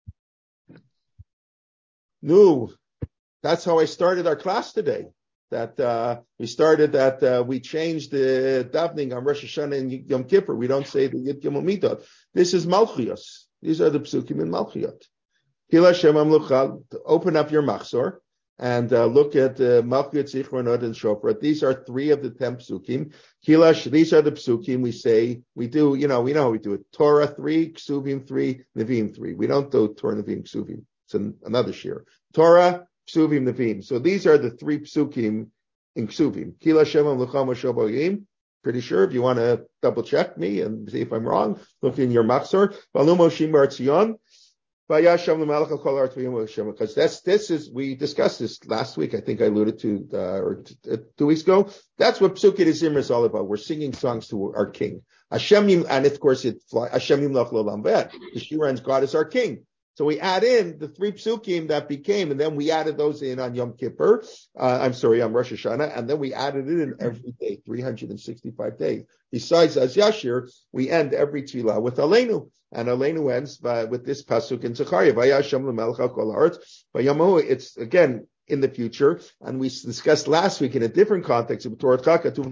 No, that's how I started our class today. That uh we started that uh, we changed the davening on Rosh Hashanah and Yom Kippur. We don't say the Yid Gimel Midot. This is Malchios. These are the psukim in Malchiot. Kila Shem Amlucha. Open up your Machzor and uh, look at uh, Malchiot, Zichronot, and Shofar. These are three of the ten psukim. Kila, these are the psukim we say. We do, you know, we know how we do it. Torah three, Ksuvim three, Nevi'im three. We don't do Torah, Nevi'im, Ksuvim. It's an, another shir. Torah, Ksuvim, Nevi'im. So these are the three psukim in Ksuvim. Kila Shem Amlucha Moshe Bagayim. Pretty sure if you want to double check me and see if I'm wrong, look in your Machzor. Valu Moshe Bar Tzion. Because that's, this is, we discussed this last week. I think I alluded to, uh, or t- two weeks ago. That's what Psukei Zimra is all about. We're singing songs to our king. Hashem, and of course it, Hashem Yimlach L'Olam Ved. The Shiran's God is our king. So we add in the three psukim that became, and then we added those in on Yom Kippur. Uh, I'm sorry, on Rosh Hashanah, and then we added it in every day, three hundred sixty-five days. Besides, as Yashir, we end every tefillah with Aleinu, and Aleinu ends by, with this pasuk in Zechariah. Vayashem l'melech kol haaretz. Vayamu. It's again in the future, and we discussed last week in a different context. That's the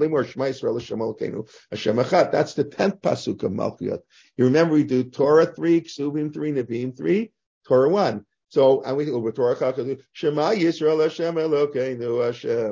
tenth pasuk of Malchiot. You remember we do Torah three, Ksuvim three, Nevi'im three, Torah one. So, and we go with Torah Chakadu, Shema Yisrael Hashem Elokeinu Hashem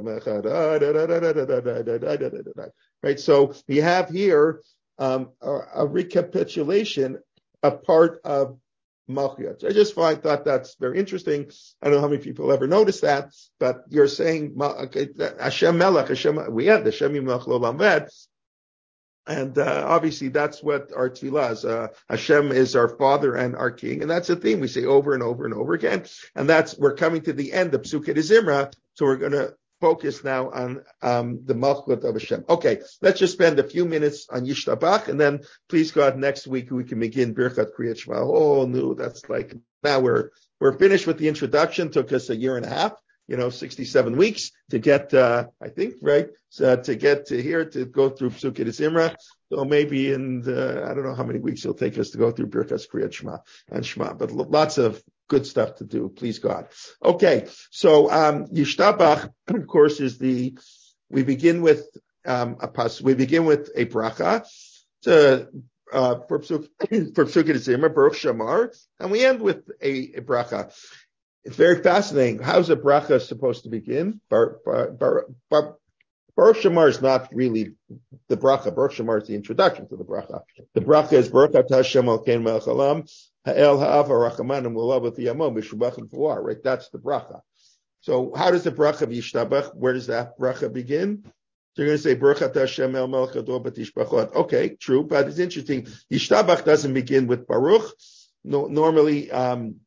Echad. Right. So we have here um, a, a recapitulation, a part of Malchiot. I just find, thought that's very interesting. I don't know how many people ever noticed that, but you're saying okay, Hashem Melech, Hashem. We have the Hashem Yimlach L'Olam Ved. And uh, obviously that's what our tefillah is. Uh, Hashem is our Father and our King, and that's a theme we say over and over and over again. And that's, we're coming to the end of Psukei Zimra, so we're going to focus now on um, the Malchut of Hashem. Okay, let's just spend a few minutes on Yishtabach, and then please God, next week we can begin Birchat Kriyat Shema. Oh, no, that's like, now we're we're finished with the introduction. Took us a year and a half. You know, sixty-seven weeks to get, uh, I think, right, so to get to here, to go through Psukei Zimra. So maybe in the, I don't know how many weeks it'll take us to go through Birkas Kriyat Shema and Shema, but lots of good stuff to do, please God. Okay, so, um, Yishtabach, of course, is the, we begin with, um, a pas, we begin with a bracha, to, uh, for Psukei Zimra, Baruch Shamar, and we end with a, a bracha. it's very fascinating. How's a bracha supposed to begin? Bar, bar, bar, bar, Baruch Shemar is not really the bracha. Baruch Shemar is the introduction to the bracha. The bracha is Baruch Atah Hashem Elokeinu Melech Haolam Ha'el Ha'av Ha'Rachaman Ha'Mulav V'Yamom V'Shubach V'Fuar. Right, that's the bracha. So how does the bracha of Yishtabach? Where does that bracha begin? So you're going to say Baruch Atah Hashem El Melech Gadol B'Tishbachot. Okay, true, but it's interesting. Yishtabach doesn't begin with Baruch. No, normally, um,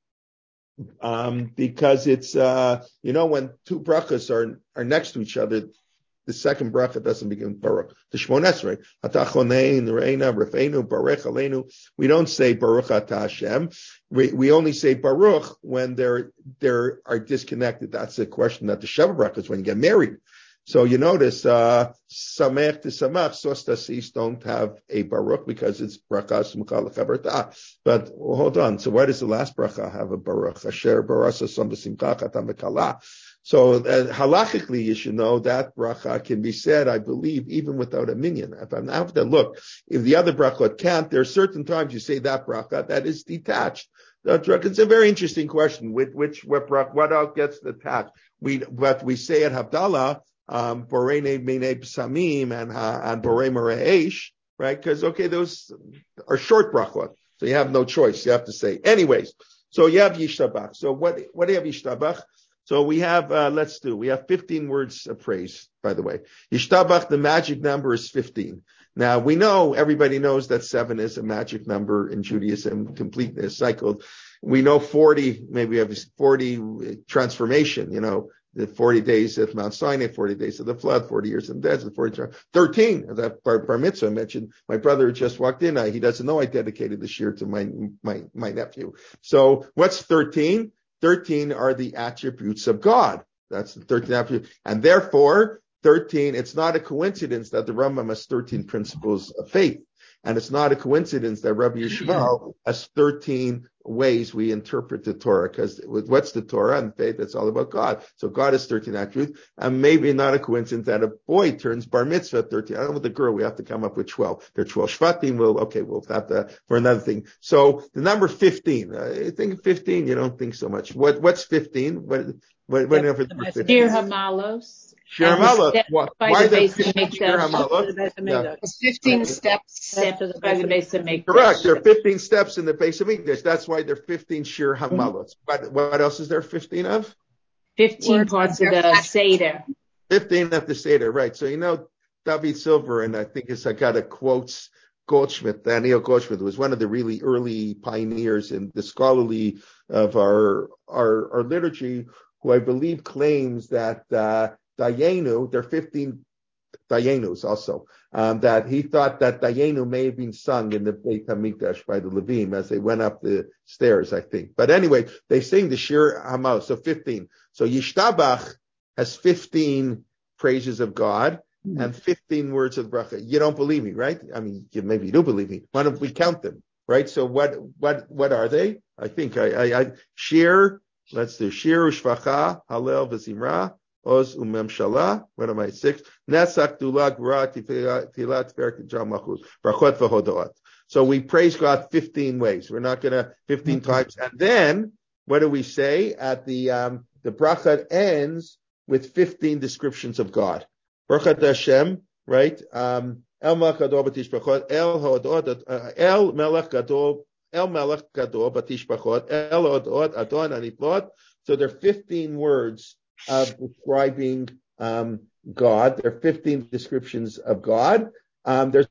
um, because it's uh, you know, when two brachas are are next to each other, the second bracha doesn't begin with Baruch. The Shmoneh Esrei, Atah Chonein, Reina, Refeinu, Barech Aleinu. We don't say Baruch Atah Hashem. We we only say Baruch when they're they are disconnected. That's the question that the Sheva brachas when you get married. So you notice, uh, Samech to Samach, Sostasis don't have a Baruch because it's Bracha Smucha L'Chaberta. But well, hold on. So why does the last bracha have a Baruch? Asher Barasa Som B'Simcha Chatam V'Kala. So uh, halachically, you should know that bracha can be said, I believe, even without a minyan. If I'm have to look, if the other brachot can't, there are certain times you say that bracha that is detached. It's a very interesting question. With which what brach, what else gets attached? We what we say at Havdalah, um, Borei Minei Psamim and and Borei Mareish, right? Because okay, those are short brachot, so you have no choice. You have to say, anyways. So you have Yishtabach. So what what do you have Yishtabach? So we have, uh, let's do, we have fifteen words of praise, by the way. Yishtabach, the magic number is fifteen. Now, we know, everybody knows that seven is a magic number in Judaism, completeness, cycled. We know forty, maybe we have forty transformation, you know, the forty days of Mount Sinai, forty days of the flood, forty years in the desert, forty, thirteen, that bar, bar mitzvah I mentioned. My brother just walked in, I, he doesn't know I dedicated this year to my, my, my nephew. So what's thirteen? thirteen are the attributes of God. That's the thirteen attributes. And therefore, thirteen, it's not a coincidence that the Rambam has thirteen principles of faith. And it's not a coincidence that Rabbi Yishmael has thirteen ways we interpret the Torah, because what's the Torah and faith? It's all about God. So God has thirteen attributes, and maybe not a coincidence that a boy turns bar mitzvah at thirteen. I don't know with the girl, we have to come up with twelve. There are twelve shvatim. We'll, okay, we'll have to, for another thing. So the number fifteen, I think fifteen, you don't think so much. What, what's fifteen? What, what, what number is fifteen?
Shir Hamalos.
Shir Hamalos. Why, why are there fifteen Shir Hamalos?
It's fifteen steps. Steps by the base of Mikdash.
Correct. There are fifteen steps in the base of Mikdash. That's why there are fifteen Shir Hamalos. What, what else is there fifteen of?
fifteen parts of the Seder.
fifteen of the Seder, right. So, you know, David Silver, and I think it's, I got a quotes, Goldschmidt, Daniel Goldschmidt, was one of the really early pioneers in the scholarly of our, our, our liturgy, who I believe claims that, uh, Dayenu, there are fifteen Dayenus also, um, that he thought that Dayenu may have been sung in the Beit HaMikdash by the Levim as they went up the stairs, I think. But anyway, they sing the Shir Hamalos, so fifteen. So Yishtabach has fifteen praises of God mm-hmm. and fifteen words of bracha. You don't believe me, right? I mean, maybe you do believe me. Why don't we count them, right? So what, what, what are they? I think I, I, I Shir, let's do Shir Ushvacha, Hallel V'Zimra, Oz Umem Shalah, what am I, six? Netzach Dula Gvura Tifilat Tiferek Jam Malchut, Brachot V'Hodoat. So we praise God fifteen ways. We're not gonna, fifteen mm-hmm. times. And then, what do we say? At the, um, the bracha ends with fifteen descriptions of God. Baruch Hashem, right? Um, El Melech Gadol B'Tish Brachot, El Hodot, El Melech Gadol, El Melech Gadol B'Tish Brachot, El Hodot, Adon Aniflot. So there are fifteen words of describing um, God. There are fifteen descriptions of God. Um, there's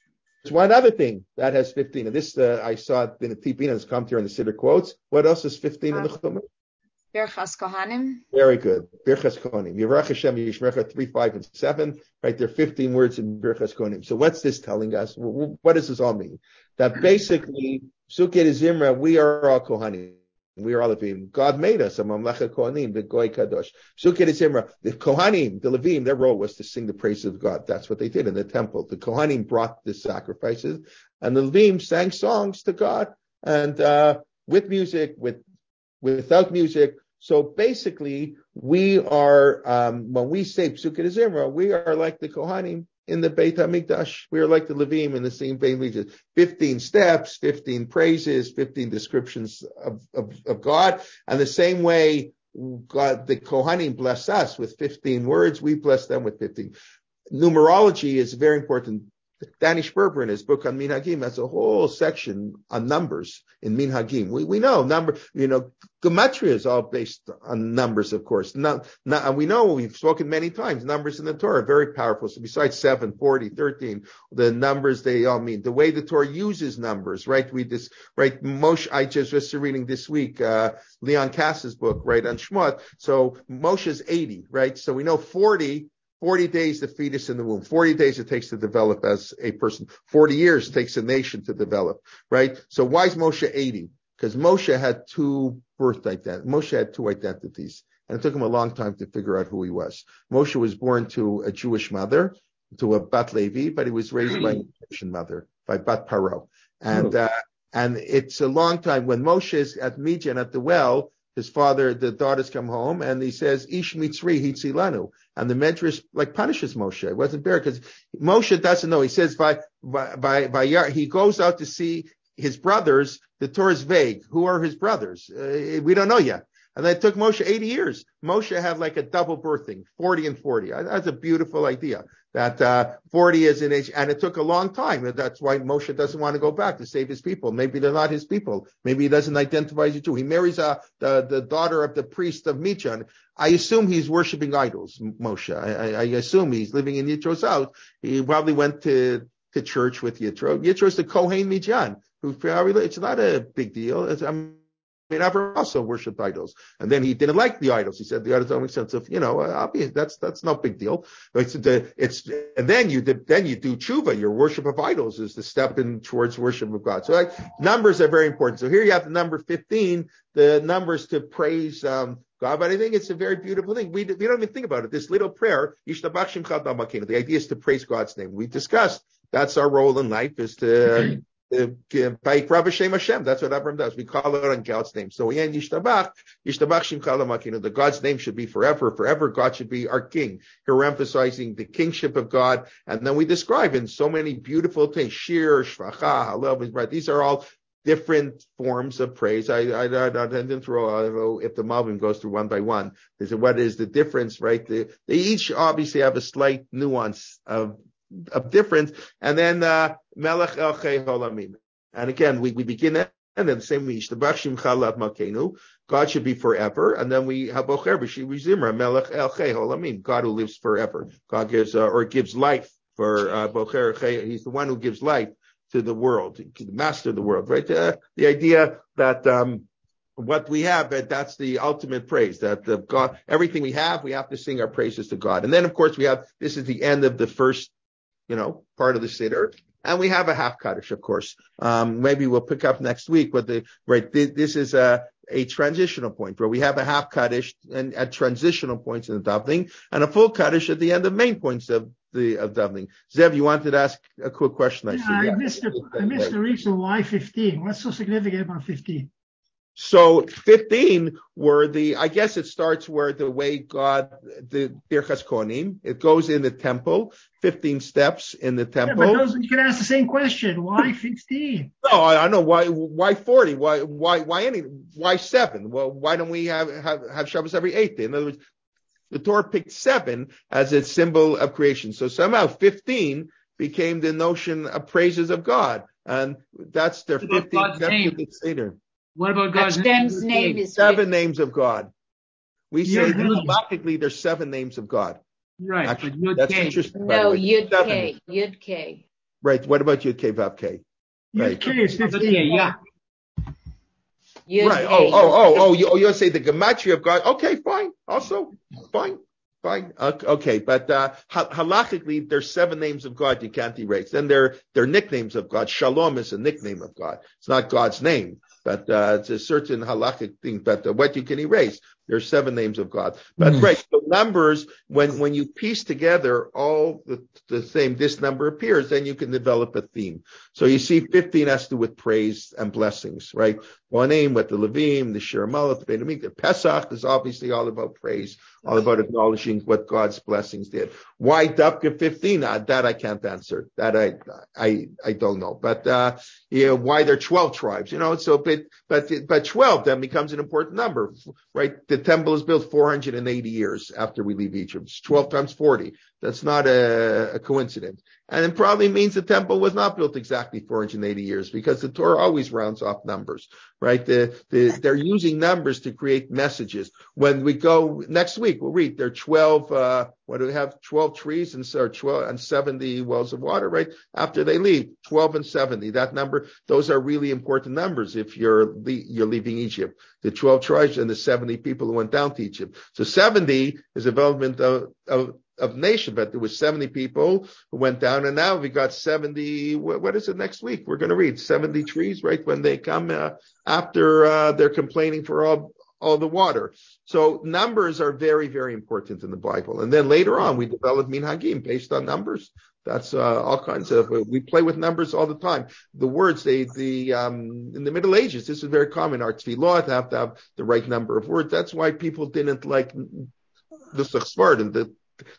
one other thing that has fifteen, and this uh, I saw it in the T P, and it's come here in the Siddur quotes. What else is fifteen uh, in the Chumash?
Birchas Kohanim.
Very good. Birchas Kohanim. Yirach Hashem Yishmerecha three, five, and seven. Right, there are fifteen words in Birchas Kohanim. So what's this telling us? What does this all mean? That basically, Sukkot Zimra, we are all Kohanim. We are all Levim. God made us a Mamlecha Kohanim, the Goy Kadosh. Sukkot Zimra, the Kohanim, the Levim, their role was to sing the praises of God. That's what they did in the temple. The Kohanim brought the sacrifices, and the Levim sang songs to God, and uh, with music, with without music. So basically, we are um, when we say Sukkot Zimra, we are like the Kohanim in the Beit HaMikdash. We are like the Levim in the same Beit HaMikdash. fifteen steps, fifteen praises, fifteen descriptions of, of, of God. And the same way God, the Kohanim bless us with fifteen words, we bless them with fifteen. Numerology is very important. Danny Sperber in his book on Minhagim has a whole section on numbers in Minhagim. We we know number, you know, gematria is all based on numbers, of course. Not, not, and we know, we've spoken many times, numbers in the Torah are very powerful. So besides seven, forty, thirteen, the numbers they all mean. The way the Torah uses numbers, right? We just, right, Moshe, I just was reading this week, uh, Leon Kass's book, right, on Shmot. So Moshe's eighty, right? So we know forty, forty days the fetus in the womb, forty days it takes to develop as a person, forty years it takes a nation to develop, right? So why is Moshe eighty? Because Moshe had two birth identities. Moshe had two identities, and it took him a long time to figure out who he was. Moshe was born to a Jewish mother, to a Bat Levi, but he was raised by an Egyptian mother, by Bat Paro. And, uh, and it's a long time. When Moshe is at Midian at the well, his father, the daughters come home, and he says, Ish mitzri hitzilanu. And the Medrash, like, punishes Moshe. It wasn't fair, because Moshe doesn't know. He says, by, by, by, by, he goes out to see his brothers. The Torah is vague. Who are his brothers? Uh, we don't know yet. And it took Moshe eighty years. Moshe had like a double birthing, forty and forty. That's a beautiful idea. That uh forty is in age, and it took a long time. That's why Moshe doesn't want to go back to save his people. Maybe they're not his people. Maybe he doesn't identify as a Jew. He marries uh, the the daughter of the priest of Midian. I assume he's worshiping idols, Moshe. I, I, I assume he's living in Yitro's house. He probably went to to church with Yitro. Yitro's the Kohen Midian, who probably, it's not a big deal. It's, I'm, I mean, Abraham also worshipped idols, and then he didn't like the idols. He said the idols don't make sense. Of, you know, I'll be, that's that's no big deal. It's, the, it's and then you then you do tshuva. Your worship of idols is the step in towards worship of God. So like, numbers are very important. So here you have the number fifteen, the numbers to praise um, God. But I think it's a very beautiful thing. We we don't even think about it. This little prayer, Yishtabach Shimcha Damakenu. The idea is to praise God's name. We discussed that's our role in life, is to. By Hashem, that's what Abraham does. We call it on God's name. So we end Yishtabach, Yishtabach Shimcha Damakenu. The God's name should be forever. Forever, God should be our king. Here we're emphasizing the kingship of God. And then we describe in so many beautiful things, Shir, Shvacha, Hallel, these are all different forms of praise. I, I, I, I didn't throw, I don't know if the Malbim goes through one by one. They say, what is the difference, right? They, they each obviously have a slight nuance of of difference, and then uh, Melech El Chei Holamim. And again, we, we begin that, and then the same way, Yishtabach Shimcha Damakenu, God should be forever, and then we have Bocher B'Shi Zimra, Melech El Chei Holamim, God who lives forever. God gives, uh, or gives life for uh, Bocher Chei, he's the one who gives life to the world, the master of the world, right? Uh, the idea that um, what we have, that's the ultimate praise, that the God, everything we have, we have to sing our praises to God. And then, of course, we have, this is the end of the first, you know, part of the Siddur. And we have a half Kaddish, of course. Um, maybe we'll pick up next week, but the, right, this is a, a transitional point where we have a half Kaddish and at transitional points in the davening, and a full Kaddish at the end of main points of the, of davening. Zev, you wanted to ask a quick question, I
yeah,
see.
I
Yeah,
missed the, I missed the reason why fifteen. What's so significant about fifteen?
So fifteen were the, I guess it starts where the way God, the Birchas Kohanim, it goes in the temple, fifteen steps in the temple.
Yeah, but those, you can ask the same question. Why fifteen?
No, I, I know why, why forty? Why, why, why any, why seven? Well, why don't we have, have, have Shabbos every eighth day? In other words, the Torah picked seven as its symbol of creation. So somehow fifteen became the notion of praises of God. And that's their fifteenth step to the Seder.
What about God's
Hashem's name is
seven names of God. We say
Yeah,
that logically there's seven names of God.
right?
Actually,
but
that's
Yud-K.
interesting. by the
no
way.
Yud
Seven.
K. Yud K.
Right. What about Yud K Vav K? Right.
Yud K is
Okay,
fifteen.
yeah.
Yud
Right.
K.
Oh, oh, oh, oh. You, oh, you'll say the gematria of God. Okay, fine. Also, fine. Fine. Okay. But, uh, halachically, there's seven names of God you can't erase. Then there, there are nicknames of God. Shalom is a nickname of God. It's not God's name. but uh, it's a certain halakhic thing. But uh, what you can erase, there's seven names of God. But mm. right, so numbers, when when you piece together all the, the same, this number appears, then you can develop a theme. So you see, fifteen has to do with praise and blessings, right? One name with the Levim, the Shir Malach, the Beit HaMikdash. Pesach is obviously all about praise, all about acknowledging what God's blessings did. Why Dafka fifteen? Uh, that I can't answer. That I I I don't know. But uh, you know, why there are twelve tribes? You know, so but but but twelve then becomes an important number, right? The temple is built four hundred eighty years after we leave Egypt. It's twelve times forty. That's not a, a coincidence. And it probably means the temple was not built exactly four hundred eighty years, because the Torah always rounds off numbers, right? The, the, they're using numbers to create messages. When we go next week, we'll read there are twelve, uh, what do we have? twelve trees and, or twelve and seventy wells of water, right? After they leave, twelve and seventy, that number, those are really important numbers if you're, you're leaving Egypt. The twelve tribes and the seventy people who went down to Egypt. So seventy is a development of, of of nation, but there was seventy people who went down, and now we got seventy, what is it next week? We're going to read seventy trees, right? When they come uh, after uh, they're complaining for all, all the water. So numbers are very, very important in the Bible. And then later on, we develop minhagim based on numbers. That's uh, all kinds of, uh, we play with numbers all the time. The words, they, the, um, in the Middle Ages, this is very common. Our tefillah have to have the right number of words. That's why people didn't like the Sfard and the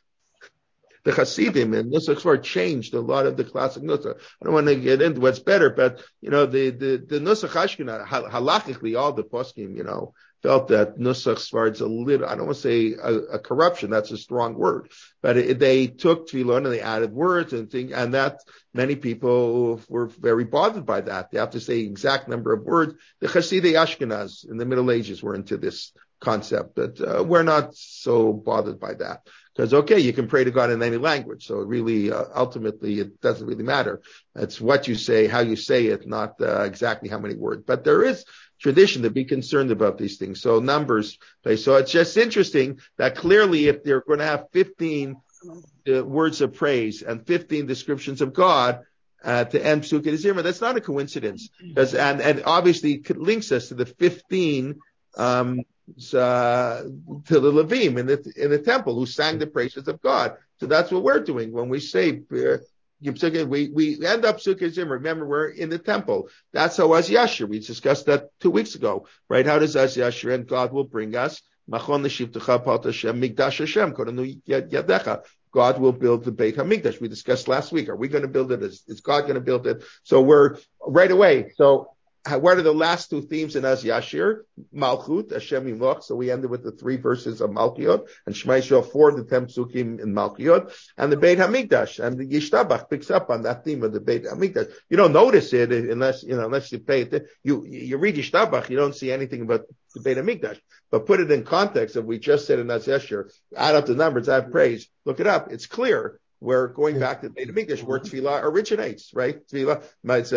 The Hasidim and Nusach Sfard changed a lot of the classic Nusach. I don't want to get into what's better, but, you know, the, the, the Nusach Ashkenaz, halachically, all the poskim, you know, felt that Nusach Sfard's a little, I don't want to say a, a corruption, that's a strong word, but it, they took Tefillah and they added words and things, and that many people were very bothered by that. They have to say exact number of words. The Hasidei Ashkenaz in the Middle Ages were into this concept, but uh, we're not so bothered by that. Because, okay, you can pray to God in any language. So really, uh, ultimately, it doesn't really matter. It's what you say, how you say it, not uh, exactly how many words. But there is tradition to be concerned about these things. So numbers play. So it's just interesting that clearly if they're going to have fifteen uh, words of praise and fifteen descriptions of God, Uh, to end Psukkah Zimra, that's not a coincidence. Because, and, and obviously it links us to the fifteen, um, Uh, to the Levim in the in the temple who sang the praises of God. So that's what we're doing when we say uh, we we end up Sukkah Zimra. Remember, we're in the temple. That's how Az Yashir. We discussed that two weeks ago, right? How does Az Yashir and God will bring us Machon l'shivtecha pat Hashem Mikdash Hashem Koranu Yadecha. God will build the Beit HaMikdash. We discussed last week. Are we going to build it? Is, is God going to build it? So we're right away. So what are the last two themes in Az Yashir? Malchut, Hashem Yimloch. So we ended with the three verses of Malchiyot, and Shema Yisrael four, the ten psukim in Malchiyot, and the Beit HaMikdash, and the Yishtabach picks up on that theme of the Beit HaMikdash. You don't notice it unless, you know, unless you pay it. You, you read Yishtabach, you don't see anything about the Beit HaMikdash, but put it in context of we just said in Az Yashir, add up the numbers, add praise, look it up. It's clear. We're going back to the Beit HaMikdash, where Tefillah originates, right? Tefillah, it's a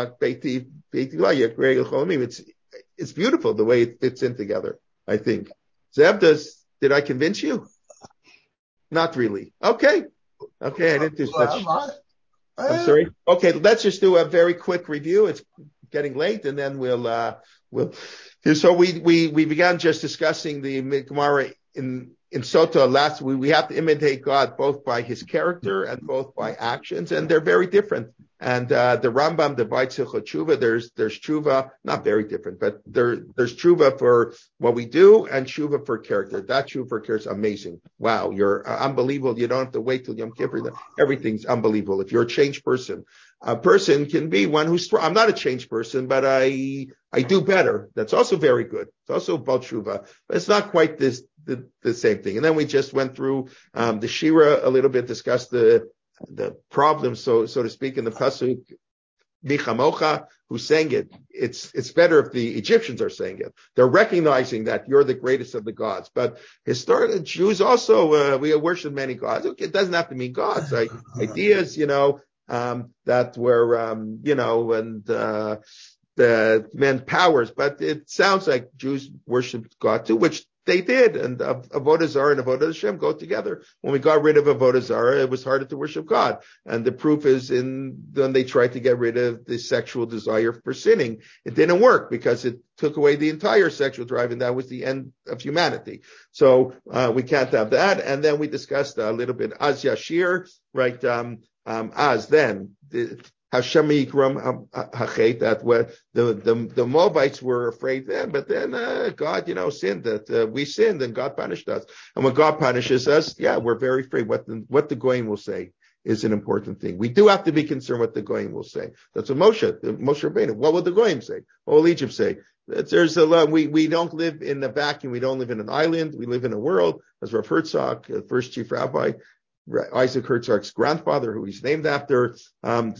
it's it's beautiful the way it fits in together, I think. Zev, does did I convince you? Not really. Okay, okay, I didn't do such. I'm sorry. Okay, let's just do a very quick review. It's getting late, and then we'll uh, we'll. So we we we began just discussing the Gemara in. In Sota, last we, we have to imitate God both by his character and both by actions, and they're very different. And uh, the Rambam divides Hilchot Tshuva. There's there's Tshuva, not very different, but there there's Tshuva for what we do and Tshuva for character. That Tshuva for character is amazing. Wow, you're uh, unbelievable. You don't have to wait till Yom Kippur. Everything's unbelievable. If you're a changed person, a person can be one who's strong. I'm not a changed person, but I I do better. That's also very good. It's also about Tshuva, but it's not quite this. The, the same thing. And then we just went through um, the Shira a little bit, discussed the the problem, so so to speak, in the Pasuk, Bichamocha, who sang it. It's it's better if the Egyptians are saying it. They're recognizing that you're the greatest of the gods. But historically, Jews also, uh, we worship many gods. Okay, it doesn't have to mean gods. Like ideas, you know, um, that were, um, you know, and uh, the meant powers. But it sounds like Jews worship God too, which they did. And uh, Avodah Zarah and Avodah Hashem go together. When we got rid of Avodah Zarah, it was harder to worship God. And the proof is in when they tried to get rid of the sexual desire for sinning. It didn't work because it took away the entire sexual drive, and that was the end of humanity. So uh, we can't have that. And then we discussed a little bit Az Yashir, right? Um, um, as then. The, Hashem Yikram Hachet, that what the, the the Moabites were afraid then, but then uh, God, you know, sinned that uh, we sinned and God punished us. And when God punishes us, yeah, we're very afraid. What the what the Goyim will say is an important thing. We do have to be concerned what the Goyim will say. That's what Moshe, Moshe Rabbeinu. What will the Goyim say? What will Egypt say? There's a lot. We we don't live in a vacuum. We don't live in an island. We live in a world. As Rav Herzog, the first chief rabbi, Isaac Herzog's grandfather, who he's named after, um,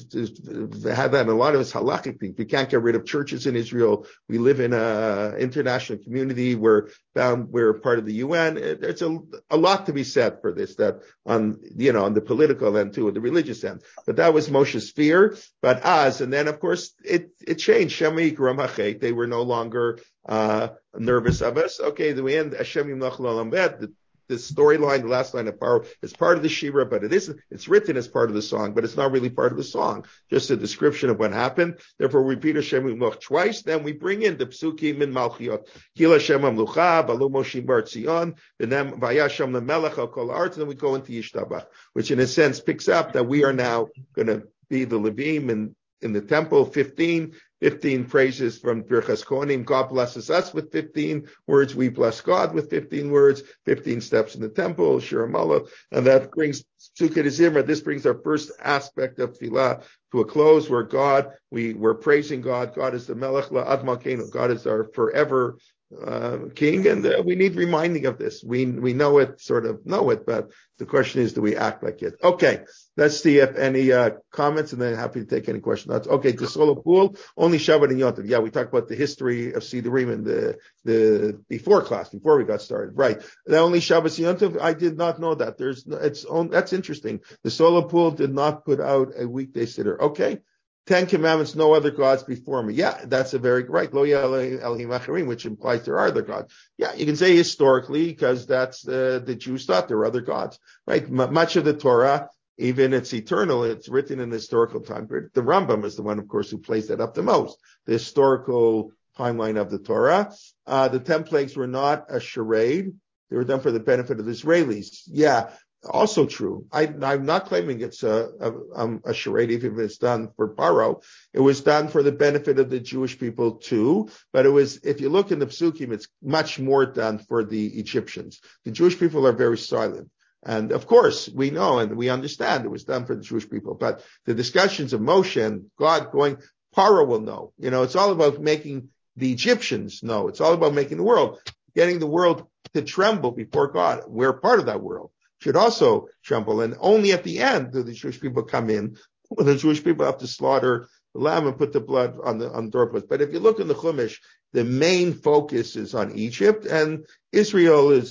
had that in a lot of his halakhic things. We can't get rid of churches in Israel. We live in a international community. We're bound, we're part of the U N. There's a, a lot to be said for this, that on, you know, on the political end too, the religious end. But that was Moshe's fear. But as, and then of course it, it changed. Shema Yikram Hachet. They were no longer, uh, nervous of us. Okay, the end, Hashem Yimlach L'Olam Ved. The storyline, the last line of Paro, is part of the Shira, but it isn't, it's written as part of the song, but it's not really part of the song. Just a description of what happened. Therefore, we repeat Hashem Yimloch twice, then we bring in the Psukim in Malchiot. Kil Hashem Amlucha, Balu Moshim Bar Tzion, V'nem Vayasham Lemelech Al Kol Ha'aretz, and then we go into Yishtabach, which in a sense picks up that we are now going to be the Levim in, in the temple, fifteen, fifteen praises from Birchas Kohanim. God blesses us with fifteen words. We bless God with fifteen words, fifteen steps in the temple, Shir Hamala. And that brings Sukkot Zimra. This brings our first aspect of Tefillah to a close, where God, we, we're praising God. God is the Melech La'ad Malkeinu. God is our forever uh, king. And uh, we need reminding of this. We, we know it, sort of know it, but the question is, do we act like it? Okay. Let's see if any uh, comments, and then happy to take any questions. That's okay. The solo pool, only Shabbat and Yom Tov. Yeah, we talked about the history of Sidurim in the the before class, before we got started. Right. The only Shabbat and Yom Tov. I did not know that. There's it's on, that's interesting. The solo pool did not put out a weekday sitter. Okay. Ten Commandments, no other gods before me. Yeah, that's a very right. Lo Elohim Acharim, which implies there are other gods. Yeah, you can say historically, because that's uh, the Jews thought there were other gods. Right. M- much of the Torah, even it's eternal, it's written in the historical time period. The Rambam is the one, of course, who plays that up the most. The historical timeline of the Torah. Uh, the ten plagues were not a charade. They were done for the benefit of the Israelis. Yeah, also true. I, I'm not claiming it's a, a, um, a charade, even if it's done for Paro. It was done for the benefit of the Jewish people too. But it was, if you look in the Psukim, it's much more done for the Egyptians. The Jewish people are very silent. And of course, we know and we understand it was done for the Jewish people, but the discussions of Moshe and God going, Paro will know. You know, it's all about making the Egyptians know. It's all about making the world, getting the world to tremble before God. We're part of that world. Should also tremble. And only at the end do the Jewish people come in, when the Jewish people have to slaughter the lamb and put the blood on the, on the doorpost. But if you look in the Chumash, the main focus is on Egypt, and Israel is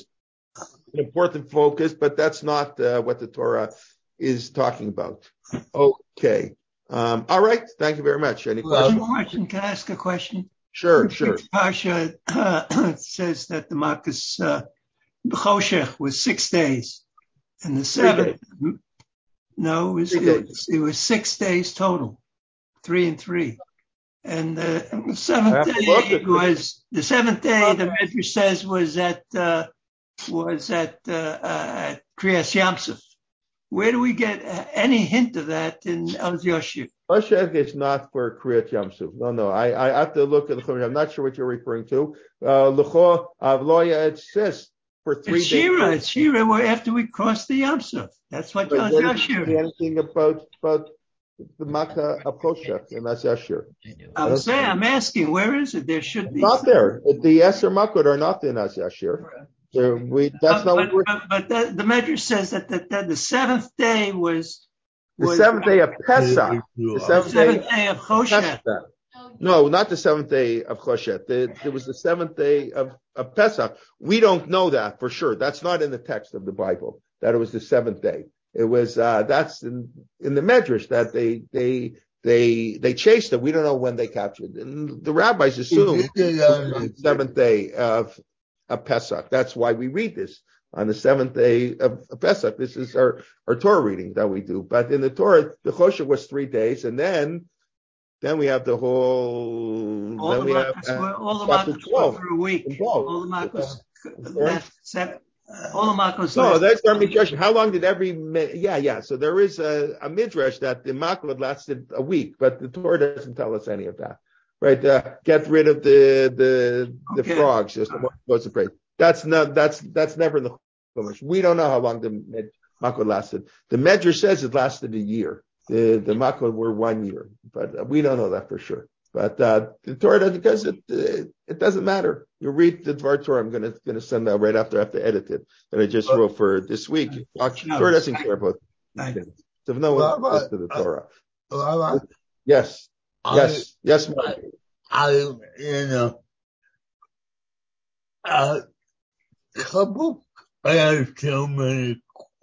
an important focus, but that's not uh, what the Torah is talking about. Okay. Um, all right. Thank you very much. Any questions?
One question. Can I ask a question?
Sure, sure.
Pasha uh, says that the Makkas uh, Choshech was six days, and the seventh. No, it was, it was it was six days total, three and three, and the seventh day was the seventh day. The Medrash says was at. Uh, was at, uh, uh, at Kriyas Yamsuf. Where do we get uh, any hint of that in Az Yashir?
Choshech is not for Kriyas Yamsuf. No, no. I, I have to look at the Chumash. I'm not sure what you're referring to. L'cho Avloya, it says for three
it's
days.
Shira, it's Shira after we cross the Yamsuf. That's what Az Yashir.
Anything about, about the Makkah of Choshech in Az Yashir?
I'm saying, I'm asking, where is it? There should be.
Not there. The Eser Makkot are not in Az Yashir. So we, that's
but,
not
but, but, but the, the Medrash says that, that, that the seventh day was,
was
the
seventh day of Pesach. The seventh,
the seventh day, day of
Choshech. No, not the seventh day of Choshech. It was the seventh day of, of Pesach. We don't know that for sure. That's not in the text of the Bible, that it was the seventh day. It was, uh, that's in, in the Medrash that they, they, they, they chased it. We don't know when they captured it. And the rabbis assume the seventh day of of Pesach. That's why we read this on the seventh day of Pesach. This is our, our Torah reading that we do. But in the Torah, the Choshech was three days, and then then we have the whole.
All
then
the
we have
Makkos were, all the
chapter
Makkos were
twelve.
for a week.
Involved.
All the Makkos,
Uh,
last seven, all the Makkos
No,
last.
that's our midrash. How long did every? Yeah, yeah. So there is a, a midrash that the makot lasted a week, but the Torah doesn't tell us any of that. Right? Uh, get rid of the the the
Okay.
frogs. Just the one supposed to pray. That's not. That's that's never in the Chumash. We don't know how long the makot lasted. The midrash says it lasted a year. The the makot were one year, but we don't know that for sure. But uh, the Torah doesn't, because it uh, it doesn't matter. You read the Dvar Torah. I'm gonna gonna send that right after I have to edit it that I just wrote for this week. The Torah doesn't care about things. So no one goes to the Torah.
Rabbi,
Yes,
I,
yes, yes, Mike.
I, you know, a couple, I have so many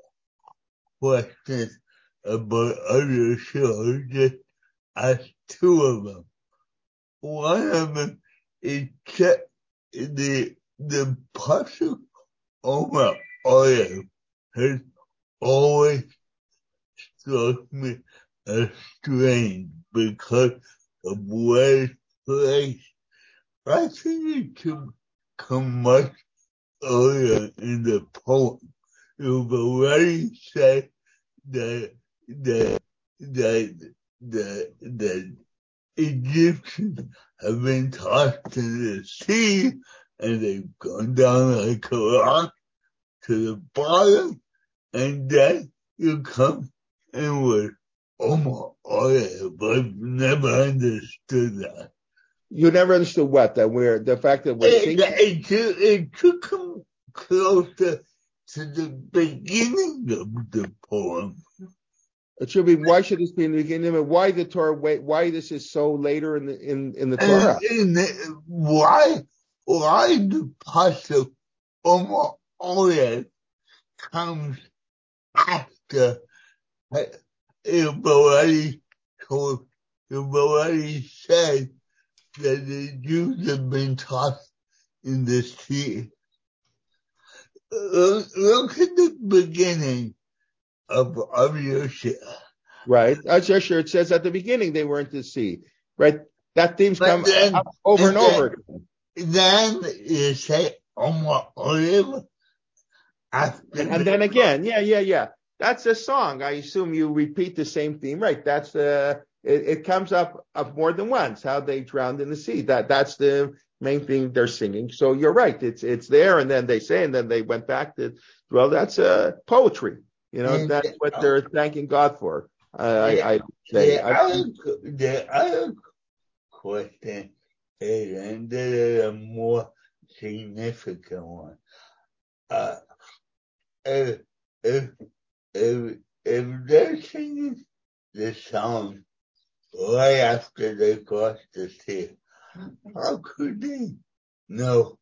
questions about other shows. Just ask two of them. One of them is check the the pasuk Omer oil has always struck me as strange because of where it's placed. I think it should come much earlier in the poem. You've already said that that that the the Egyptians have been tossed to the sea and they've gone down like a rock to the bottom, and then you come and with almost oil, but I've never understood that.
You never understood what that we're the fact that we're
It,
singing.
it, it, it took him closer to the beginning of the poem.
It should be. Why should this be in the beginning? And why the Torah? Wait, why this is so later in the in, in the Torah?
And, and why why the pasuk Omer oil comes after you've already told, you've already said that the Jews have been tossed in the sea. Look, look at the beginning of, of Yosha.
Right. Sure, it says at the beginning they were in the sea. Right. That theme's
But
come
then-
up over and,
and then-
over.
Then you say Omer oil after
And then again, yeah, yeah, yeah. That's a song. I assume you repeat the same theme, right? That's the. It, it comes up up more than once. How they drowned in the sea. That that's the main thing they're singing. So you're right. It's it's there, and then they say, and then they went back to. Well, that's uh, poetry. You know,
And-
that's what they're thanking God for. Uh, I, I say.
the
I,
other the other question is, and this is a more significant one. Uh, if if if if they're singing the song right after they cross the sea, how could they know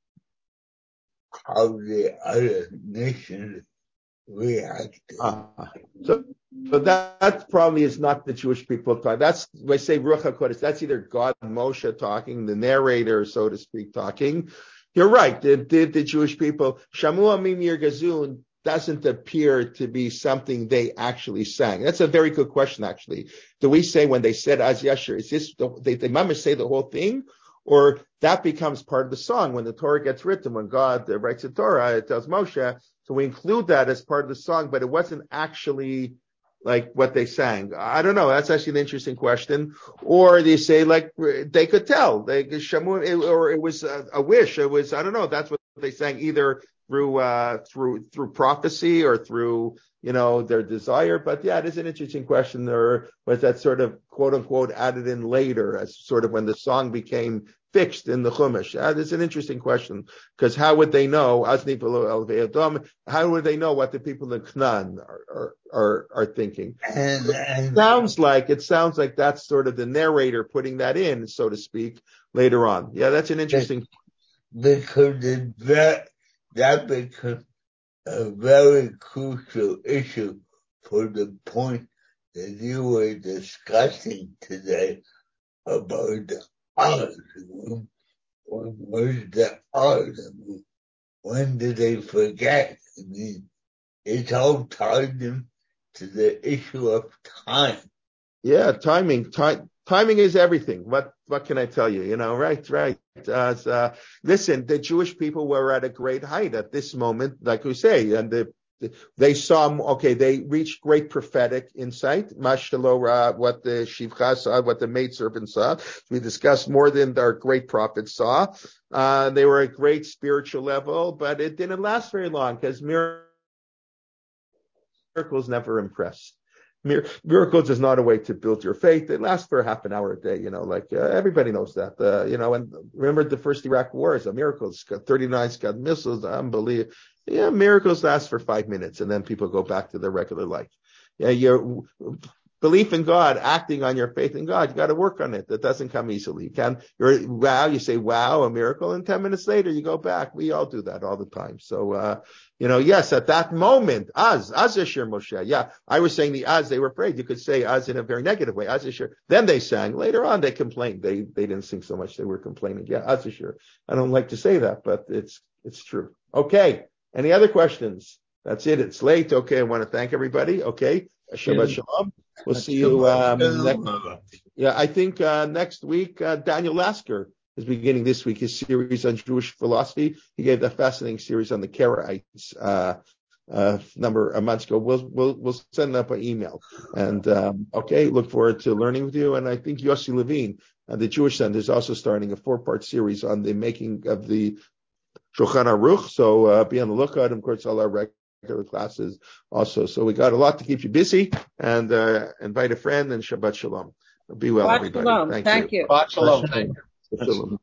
how the other nations reacted?
Uh, so, so that, that probably is not the Jewish people talking. That's, I say, Ruach HaKodesh. That's either God and Moshe talking, the narrator, so to speak, talking. You're right. Did, did the Jewish people, Shamu Amim Yirgazun doesn't appear to be something they actually sang. That's a very good question, actually. Do we say when they said Az Yasher, is this, the, they, they mamish say the whole thing? Or that becomes part of the song when the Torah gets written, when God uh, writes the Torah, it tells Moshe. So we include that as part of the song, but it wasn't actually like what they sang. I don't know. That's actually an interesting question. Or they say like they could tell, they Shamu, or it was a, a wish. It was, I don't know. That's what they sang, either through uh, through through prophecy or through, you know, their desire. But yeah, it is an interesting question. Or was that sort of quote unquote added in later as sort of when the song became fixed in the Chumash? That is an interesting question, because how would they know? How would they know what the people in Canaan are are are, are thinking?
And, and
It sounds like it sounds like that's sort of the narrator putting that in, so to speak, later on. Yeah, that's an interesting.
because it, that that becomes a very crucial issue for the point that you were discussing today about the argument. What was the argument? when did they forget? It's all tied them to the issue of time.
Yeah, timing. Time, timing is everything. What what can I tell you? You know, right, right. Uh, uh, listen, the Jewish people were at a great height at this moment, like we say, and the, the they saw. Okay, they reached great prophetic insight. Mashallah, what the Shivcha saw, what the maidservant saw. We discussed more than our great prophet saw. Uh, they were at great spiritual level, but it didn't last very long because miracles never impress. Miracles is not a way to build your faith. It lasts for half an hour a day, you know, like uh, everybody knows that, uh, you know, and remember the first Iraq war is a miracle. It's got thirty-nine Scud missiles, unbelievable. Yeah, miracles last for five minutes and then people go back to their regular life. Yeah, your belief in God, acting on your faith in God, you got to work on it. That doesn't come easily. You can, you're, wow, you say, wow, a miracle, and ten minutes later you go back. We all do that all the time. So, uh, you know, yes, at that moment, Az, Az Asher Moshe. Yeah, I was saying the Az, they were afraid. You could say Az in a very negative way, Az Asher. Then they sang. Later on, they complained. They they didn't sing so much. They were complaining. Yeah, Az Asher. I don't like to say that, but it's it's true. Okay. Any other questions? That's it. It's late. Okay. I want to thank everybody. Okay. Shabbat Shalom. We'll see you. Um, next, yeah, I think uh, next week, uh, Daniel Lasker is beginning this week his series on Jewish philosophy. He gave that fascinating series on the Karaites uh, uh, number of months ago. We'll we'll we'll send up an email. And um, okay, look forward to learning with you. And I think Yossi Levine, uh, the Jewish Center, is also starting a four-part series on the making of the Shulchan Aruch. So uh, be on the lookout. Of course, all our regular classes also. So we got a lot to keep you busy, and uh, invite a friend, and Shabbat Shalom. Be well,
Shabbat
everybody.
Shalom.
Thank,
Thank
you.
you.
Shabbat Shalom. Thank you.
Shalom.